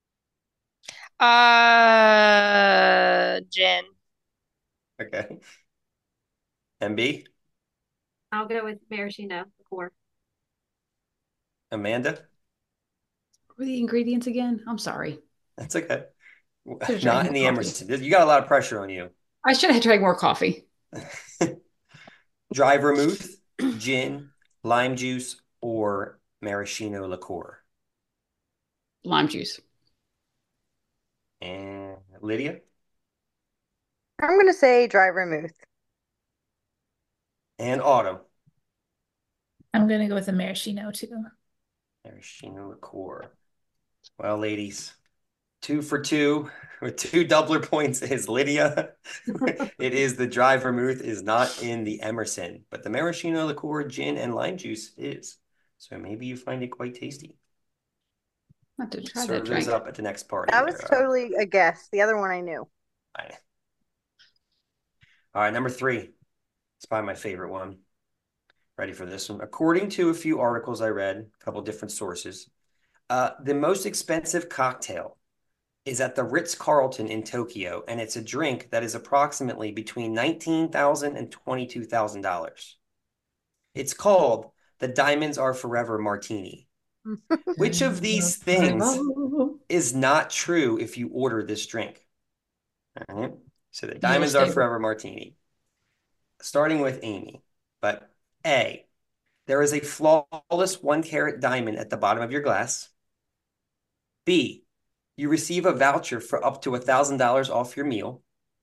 Uh, gin. Okay. M B. I'll go with maraschino liqueur. Amanda. What were the ingredients again? I'm sorry. That's okay. Should've Not drank in more the coffee. Emerson. You got a lot of pressure on you. I should have drank more coffee. Dry vermouth, gin, lime juice, or maraschino liqueur? Lime juice. And Lydia? I'm going to say dry vermouth. And Autumn? I'm gonna go with a maraschino too. Maraschino liqueur. Well, ladies, two for two with two doubler points is Lydia. It is the dry vermouth is not in the Emerson, but the maraschino liqueur, gin, and lime juice is. So maybe you find it quite tasty. I have to try that Serve those drink. up at the next party. That was there, uh, totally a guess. The other one I knew. I- All right, number three. It's probably my favorite one. Ready for this one? According to a few articles I read, a couple different sources, uh, the most expensive cocktail is at the Ritz-Carlton in Tokyo, and it's a drink that is approximately between nineteen thousand dollars and twenty-two thousand dollars. It's called the Diamonds Are Forever Martini. Which of these things is not true if you order this drink? All right. So the Diamonds Are Forever Martini. Starting with Amy. But A, there is a flawless one carat diamond at the bottom of your glass. B, you receive a voucher for up to one thousand dollars off your meal.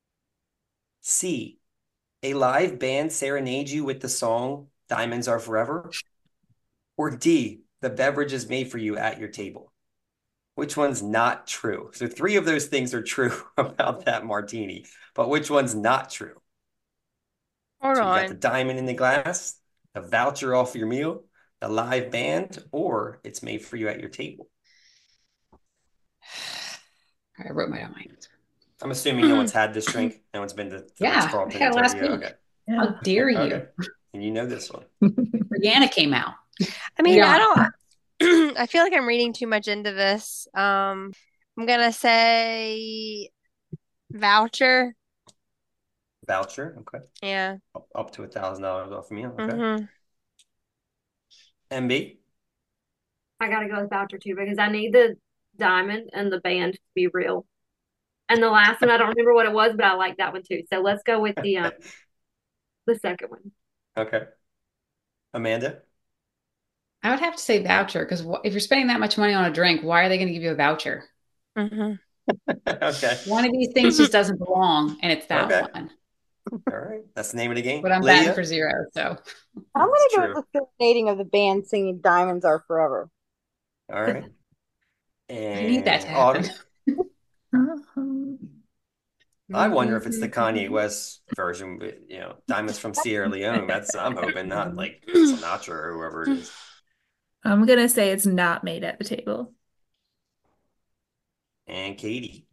C, a live band serenades you with the song Diamonds Are Forever. Or D, the beverage is made for you at your table. Which one's not true? So three of those things are true about that martini, but which one's not true? Hold so you on. got the diamond in the glass, the voucher off your meal, the live band, or it's made for you at your table. I wrote my own answer. I'm assuming no one's had this drink. No one's been to the Yeah, Ritz-Carlton I had in it last Tokyo. week. Okay. How dare you? Okay. And you know this one. Rihanna came out. I mean, Yeah. I don't. I feel like I'm reading too much into this. Um, I'm gonna say voucher. Voucher. Okay. Yeah. Up, up to a thousand dollars off a meal. Okay. Mm-hmm. M B. I gotta go with voucher too because I need the diamond and the band to be real. And the last one, I don't remember what it was, but I like that one too. So let's go with the um the second one. Okay. Amanda. I would have to say voucher because if you're spending that much money on a drink, why are they going to give you a voucher? Mm-hmm. Okay. One of these things just doesn't belong, and it's that Okay. one. All right. That's the name of the game. But I'm Lydia? batting for zero, so I'm going to go true. with the serenading of the band singing Diamonds Are Forever. All right. And I need that to happen. Autumn? I wonder if it's the Kanye West version, but you know, Diamonds from Sierra Leone. That's I'm hoping not like Sinatra or whoever it is. I'm gonna say it's not made at the table. And Katie.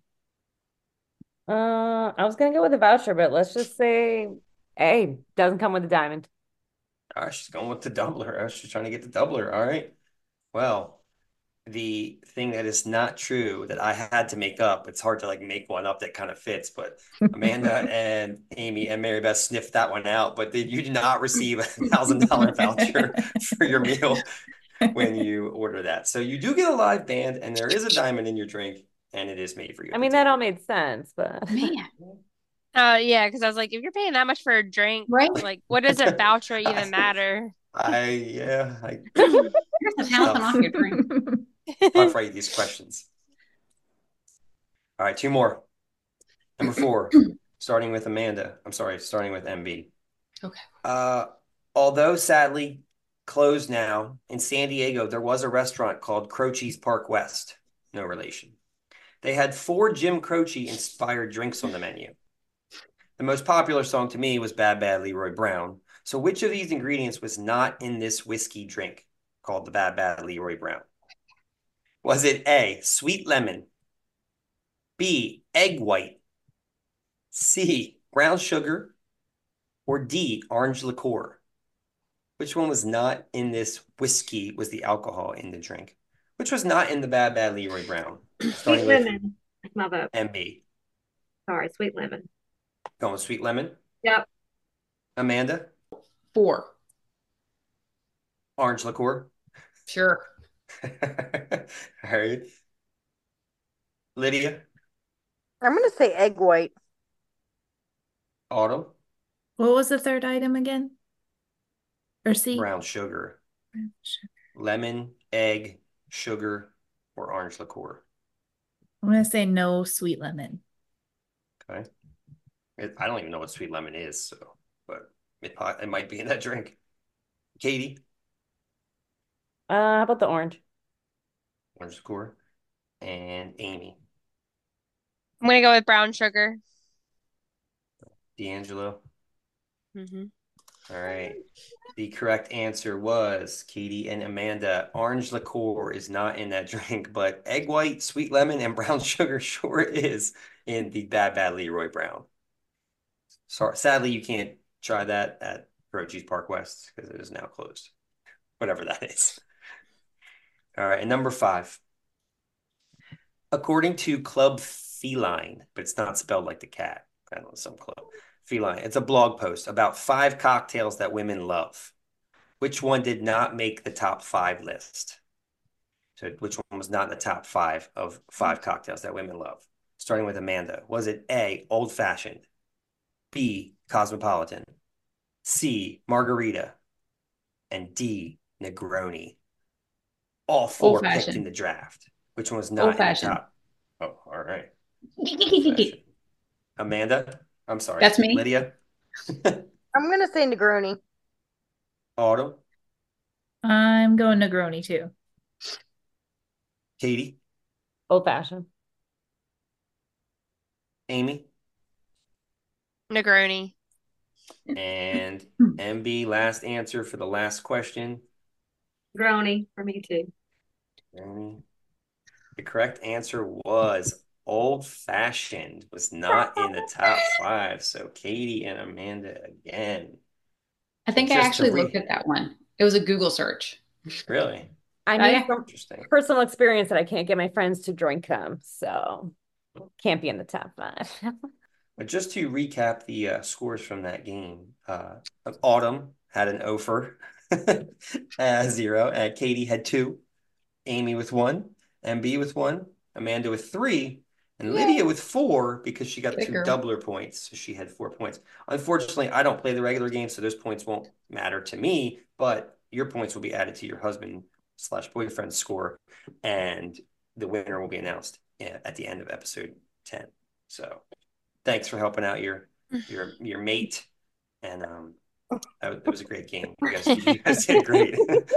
Uh, I was gonna go with a voucher, but let's just say A doesn't come with a diamond. All right, she's going with the doubler. Oh, she's trying to get the doubler. All right. Well, the thing that is not true that I had to make up, it's hard to like make one up that kind of fits, but Amanda and Amy and Mary Beth sniffed that one out, but they, you did not receive a thousand dollar voucher for your meal when you order that. So you do get a live band and there is a diamond in your drink and it is made for you. I mean, that all made sense, but man. Uh, yeah, because I was like, if you're paying that much for a drink, right? Like, what does a voucher even matter? I yeah, I Here's the talent off your drink. I'll write these questions. All right, two more. Number four, starting with Amanda. I'm sorry, starting with M B. Okay. Uh, although sadly closed now, in San Diego, there was a restaurant called Croce's Park West. No relation. They had four Jim Croce inspired drinks on the menu. The most popular song to me was Bad Bad Leroy Brown. So which of these ingredients was not in this whiskey drink called the Bad Bad Leroy Brown? Was it A, sweet lemon, B, egg white, C, brown sugar, or D, orange liqueur? Which one was not in this whiskey was the alcohol in the drink? Which was not in the Bad Bad Leroy Brown? Sweet lemon. That's my vote. M B. Sorry, sweet lemon. Going with sweet lemon? Yep. Amanda? Four. Orange liqueur? Sure. All right. Lydia? I'm going to say egg white. Autumn? What was the third item again? Or C? Brown sugar. Brown sugar. Lemon, egg, sugar, or orange liqueur. I'm gonna say no sweet lemon. Okay. It, I don't even know what sweet lemon is, so but it, it might be in that drink. Katie, Uh, how about the orange? orange score, and Amy, I'm gonna go with brown sugar. D'Angelo. Mm-hmm. All right. The correct answer was Katie and Amanda. Orange liqueur is not in that drink, but egg white, sweet lemon, and brown sugar sure is in the Bad Bad Leroy Brown. Sorry, sadly, you can't try that at Perochi's Park West because it is now closed. Whatever that is. All right, and number five. According to Club Feline, but it's not spelled like the cat. I don't know, some club. Feline. It's a blog post about five cocktails that women love. Which one did not make the top five list? So which one was not in the top five of five cocktails that women love? Starting with Amanda. Was it A, old fashioned, B, cosmopolitan, C, margarita, and D, Negroni? All four picked in the draft. Which one was not in the top? Oh, all right. Amanda? I'm sorry. That's me. Lydia? I'm going to say Negroni. Autumn? I'm going Negroni too. Katie? Old fashioned. Amy? Negroni. And M B, last answer for the last question. Grony for me too. Grony. The correct answer was old fashioned, was not in the top five. So Katie and Amanda again. I think I Just to actually re- looked at that one. It was a Google search. Really? I Oh, mean, yeah. from personal experience that I can't get my friends to drink them, so can't be in the top five. But just to recap the uh, scores from that game, uh, Autumn had an offer, uh, zero. Uh, Katie had two, Amy with one, M B with one, Amanda with three, and Lydia with four because she got Good two girl. doubler points. So she had four points. Unfortunately, I don't play the regular game, so those points won't matter to me, but your points will be added to your husband slash boyfriend's score, and the winner will be announced at the end of episode ten. So thanks for helping out your your your mate, and um, that was, that was a great game. You guys, you guys did great.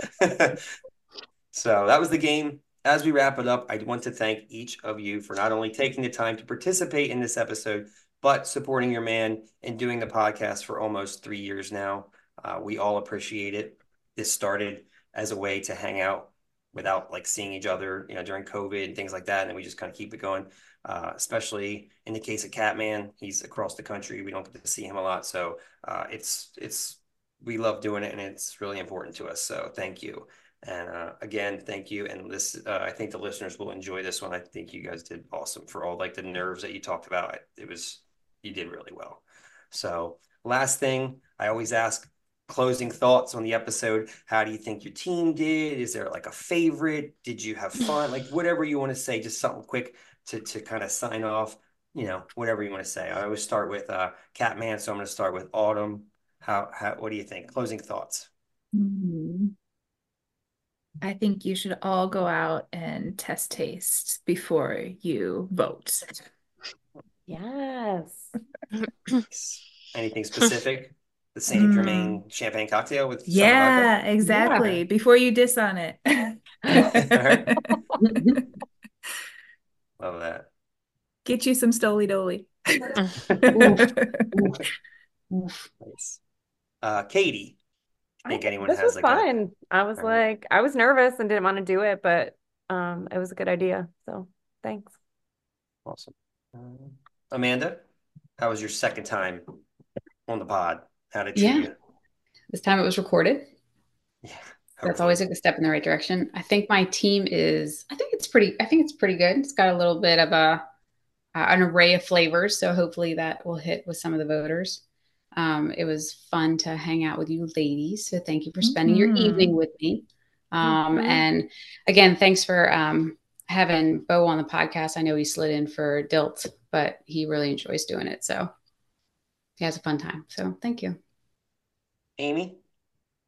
So that was the game. As we wrap it up, I want to thank each of you for not only taking the time to participate in this episode, but supporting your man and doing the podcast for almost three years now. Uh, we all appreciate it. This started as a way to hang out without like seeing each other, you know, during COVID and things like that. And we just kind of keep it going, uh, especially in the case of Catman. He's across the country. We don't get to see him a lot. So uh, it's, it's, we love doing it and it's really important to us. So thank you. And uh, again, thank you. And this, uh, I think the listeners will enjoy this one. I think you guys did awesome for all like the nerves that you talked about. It was, you did really well. So last thing, I always ask closing thoughts on the episode. How do you think your team did? Is there like a favorite? Did you have fun? Like whatever you want to say, just something quick to, to kind of sign off, you know, whatever you want to say. I always start with uh, Catman. So I'm going to start with Autumn. How, how, what do you think? Closing thoughts. Hmm. I think you should all go out and test taste before you vote. Yes. Anything specific? The Saint Germain mm. champagne cocktail with yeah, exactly. Yeah. Before you diss on it. Love that. Get you some Stoli Doli. Nice. Uh, Katie. I think anyone this has was like fun. A, I was um, like, I was nervous and didn't want to do it, but um, it was a good idea. So thanks. Awesome. Um, Amanda, how was your second time on the pod? How did it yeah. treat you? This time it was recorded. Yeah. Hopefully. That's always a step in the right direction. I think my team is, I think it's pretty, I think it's pretty good. It's got a little bit of a, uh, an array of flavors. So hopefully that will hit with some of the voters. Um, it was fun to hang out with you ladies. So thank you for spending mm-hmm. your evening with me. Um, mm-hmm. And again, thanks for um, having Bo on the podcast. I know he slid in for Dilt, but he really enjoys doing it. So he has a fun time. So thank you. Amy?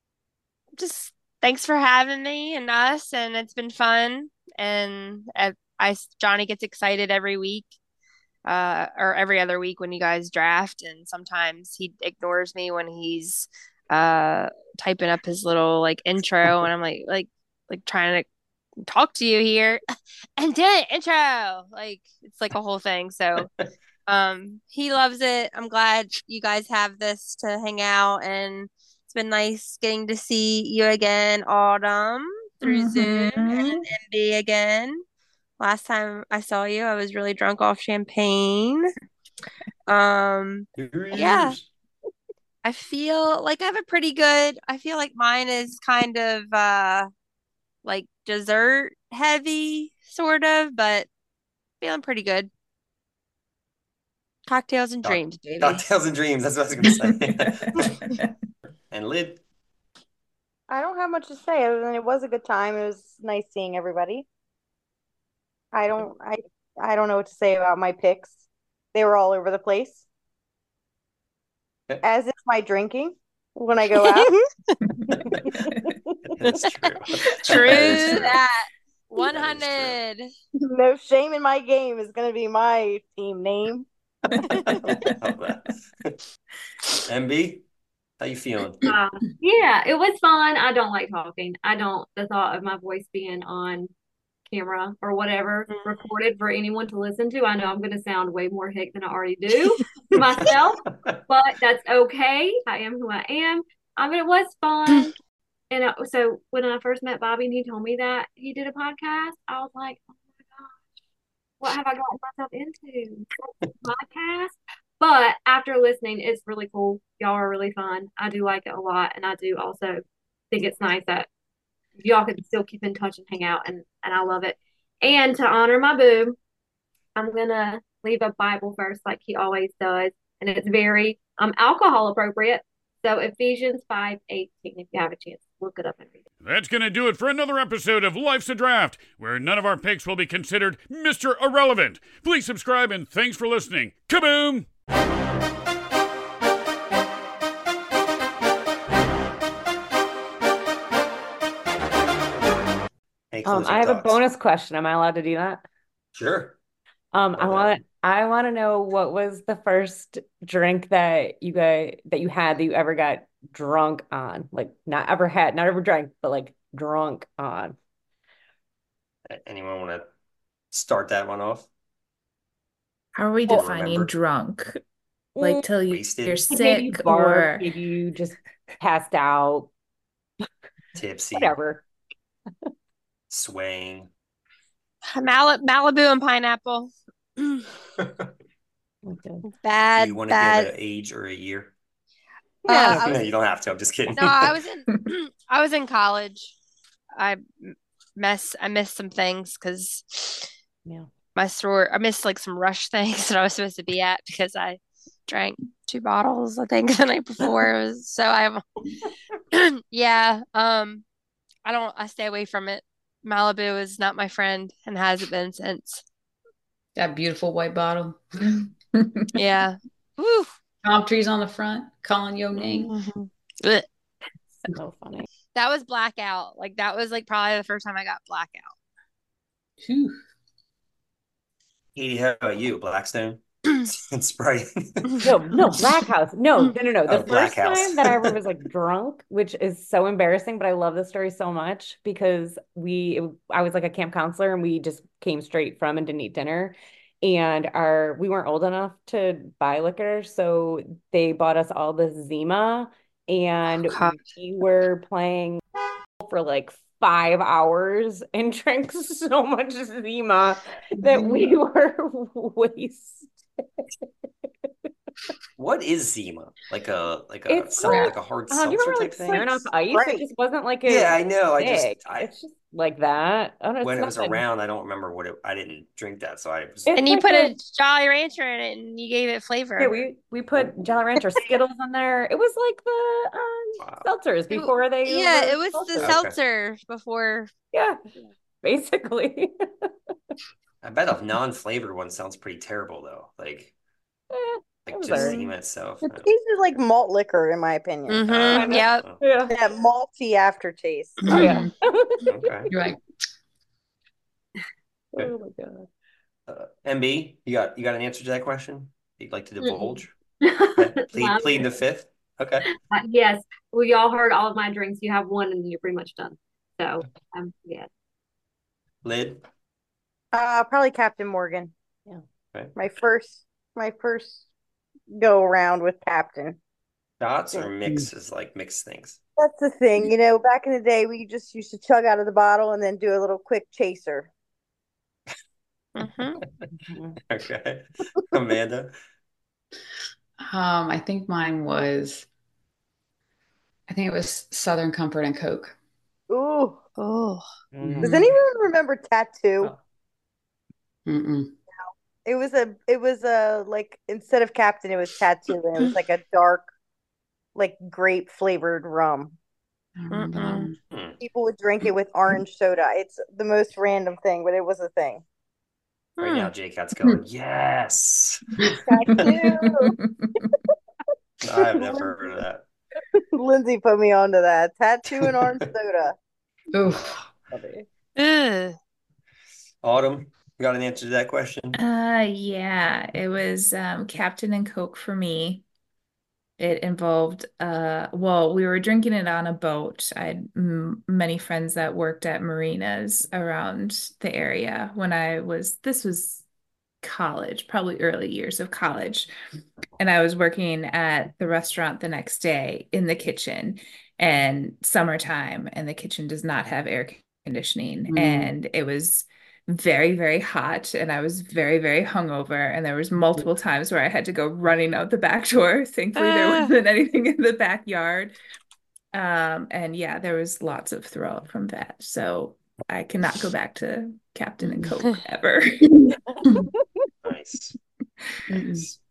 Just thanks for having me and us. And it's been fun. And uh, I Johnny gets excited every week, uh, or every other week when you guys draft, and sometimes he ignores me when he's uh typing up his little like intro, and I'm like like like trying to talk to you here and do it intro. Like it's like a whole thing. So um he loves it. I'm glad you guys have this to hang out, and it's been nice getting to see you again, Autumn, through Zoom, and Mhm. M B again. Last time I saw you, I was really drunk off champagne. Um yeah. I feel like I have a pretty good, I feel like mine is kind of uh like dessert heavy, sort of, but feeling pretty good. Cocktails and Cock- dreams, baby. Cocktails and dreams. That's what I was going to say. And Lid. I don't have much to say other than it was a good time. It was nice seeing everybody. I don't I I don't know what to say about my picks. They were all over the place. As is my drinking when I go out. That's true. True That is true. that. one hundred. No shame in my game is going to be my team name. M B, how you feeling? Uh, yeah, it was fun. I don't like talking. I don't, the thought of my voice being on camera or whatever recorded for anyone to listen to. I know I'm going to sound way more hick than I already do to myself, but that's okay. I am who I am. I mean, it was fun. And uh, so when I first met Bobby and he told me that he did a podcast, I was like, oh my gosh, what have I gotten myself into? Podcast. But after listening, it's really cool. Y'all are really fun. I do like it a lot. And I do also think it's nice that y'all can still keep in touch and hang out. And, and I love it. And to honor my boo, I'm going to leave a Bible verse like he always does. And it's very um alcohol appropriate. So Ephesians five eighteen, if you have a chance, look it up and read it. That's going to do it for another episode of Life's a Draft, where none of our picks will be considered Mister Irrelevant. Please subscribe and thanks for listening. Kaboom! Hey, Um, closing I have a thoughts. bonus question. Am I allowed to do that? Sure. Um, I Love that. want I want to know what was the first drink that you guys that you had that you ever got drunk on? Like not ever had, not ever drank, but like drunk on. Anyone want to start that one off? How are we Well, defining remember. drunk? Like till you, Wasted. you're Like maybe you sick barfed, or maybe you just passed out, Tipsy, whatever. swaying. Mal- Malibu and pineapple. Okay. Do Bad, you want to bad. give an age or a year? Uh, I No, was, you don't have to. I'm just kidding. no, I was in, I was in college. I mess, I missed some things because Yeah. my store, I missed like some rush things that I was supposed to be at because I drank two bottles, I think, the night before. It was, so I have, yeah. Um, I don't, I stay away from it. Malibu is not my friend and hasn't been since. That beautiful white bottle. Yeah. Woo. Palm trees on the front, calling your name. Mhm. Ugh. So funny. That was blackout. Like that was like probably the first time I got blackout. Phew. Katie, how about you? Blackstone and Sprite. No, no, Black House. No, no, no, no. The Oh, Black first House. time that I ever was like drunk, which is so embarrassing, but I love this story so much because we, it- I was like a camp counselor and we just came straight from and didn't eat dinner. And our, we weren't old enough to buy liquor, so they bought us all the Zima, and God. we were playing for like five hours and drank so much Zima that we were wasted. What is Zima? Like a like a It's sel- like, like a hard uh, do you seltzer remember type like thing? Smirnoff Ice? Right. It just wasn't like a Yeah, I know. I just stick. I, It's just like that. I don't know. It's when it was nothing. around, I don't remember what it. I didn't drink that, so I was. It's And you like put a, a Jolly Rancher in it and you gave it flavor. yeah, we we put Jolly Rancher Skittles in there. It was like the um, Wow. seltzers It- before they yeah, were it was the seltzers. Okay. seltzer before. Yeah, basically. I bet a non-flavored one sounds pretty terrible though. Like Eh, it like was just alright. Zima itself. It Uh, tasted like malt liquor, in my opinion. Mm-hmm. Kind of. Yep. oh, Yeah. That malty aftertaste. Oh yeah. okay. You're right. Oh my God. Uh, M B, you got you got an answer to that question? You'd like to Mm-mm. divulge? Okay. Plead, Mom. plead the fifth. Okay. Uh, yes. Well, y'all heard all of my drinks. You have one and you're pretty much done. So, um, yeah. Lid. Uh, probably Captain Morgan. Yeah. Okay. My first, my first go around with Captain. Shots or Yeah. mixes, like mixed things. That's the thing, you know. Back in the day, we just used to chug out of the bottle and then do a little quick chaser. Mm-hmm. Okay. Amanda. Um, I think mine was, I think it was Southern Comfort and Coke. Ooh. Oh. Does anyone remember Tattoo? Oh. Mm-mm. It was a, it was a like instead of Captain, it was Tattoo, and it was like a dark, like grape flavored rum. I don't remember that Mm-mm. one. Hmm. People would drink it with orange soda. It's the most random thing, but it was a thing. Right Hmm. now, J Cat's going, yes. Tattoo. I've never heard of that. Lindsay put me onto that. Tattoo and orange soda. Oof. Ugh. Autumn, you got an answer to that question? Uh, yeah, it was um, Captain and Coke for me. It involved, uh, well, we were drinking it on a boat. I had m many friends that worked at marinas around the area when I was, this was college, probably early years of college. And I was working at the restaurant the next day in the kitchen, and summertime, and the kitchen does not have air conditioning. Mm. And it was very, very hot, and I was very, very hungover. And there was multiple times where I had to go running out the back door. Thankfully, there Ah. wasn't anything in the backyard. Um, and yeah, there was lots of throw up from that. So I cannot go back to Captain and Coke ever. Nice. Mm-mm. Nice.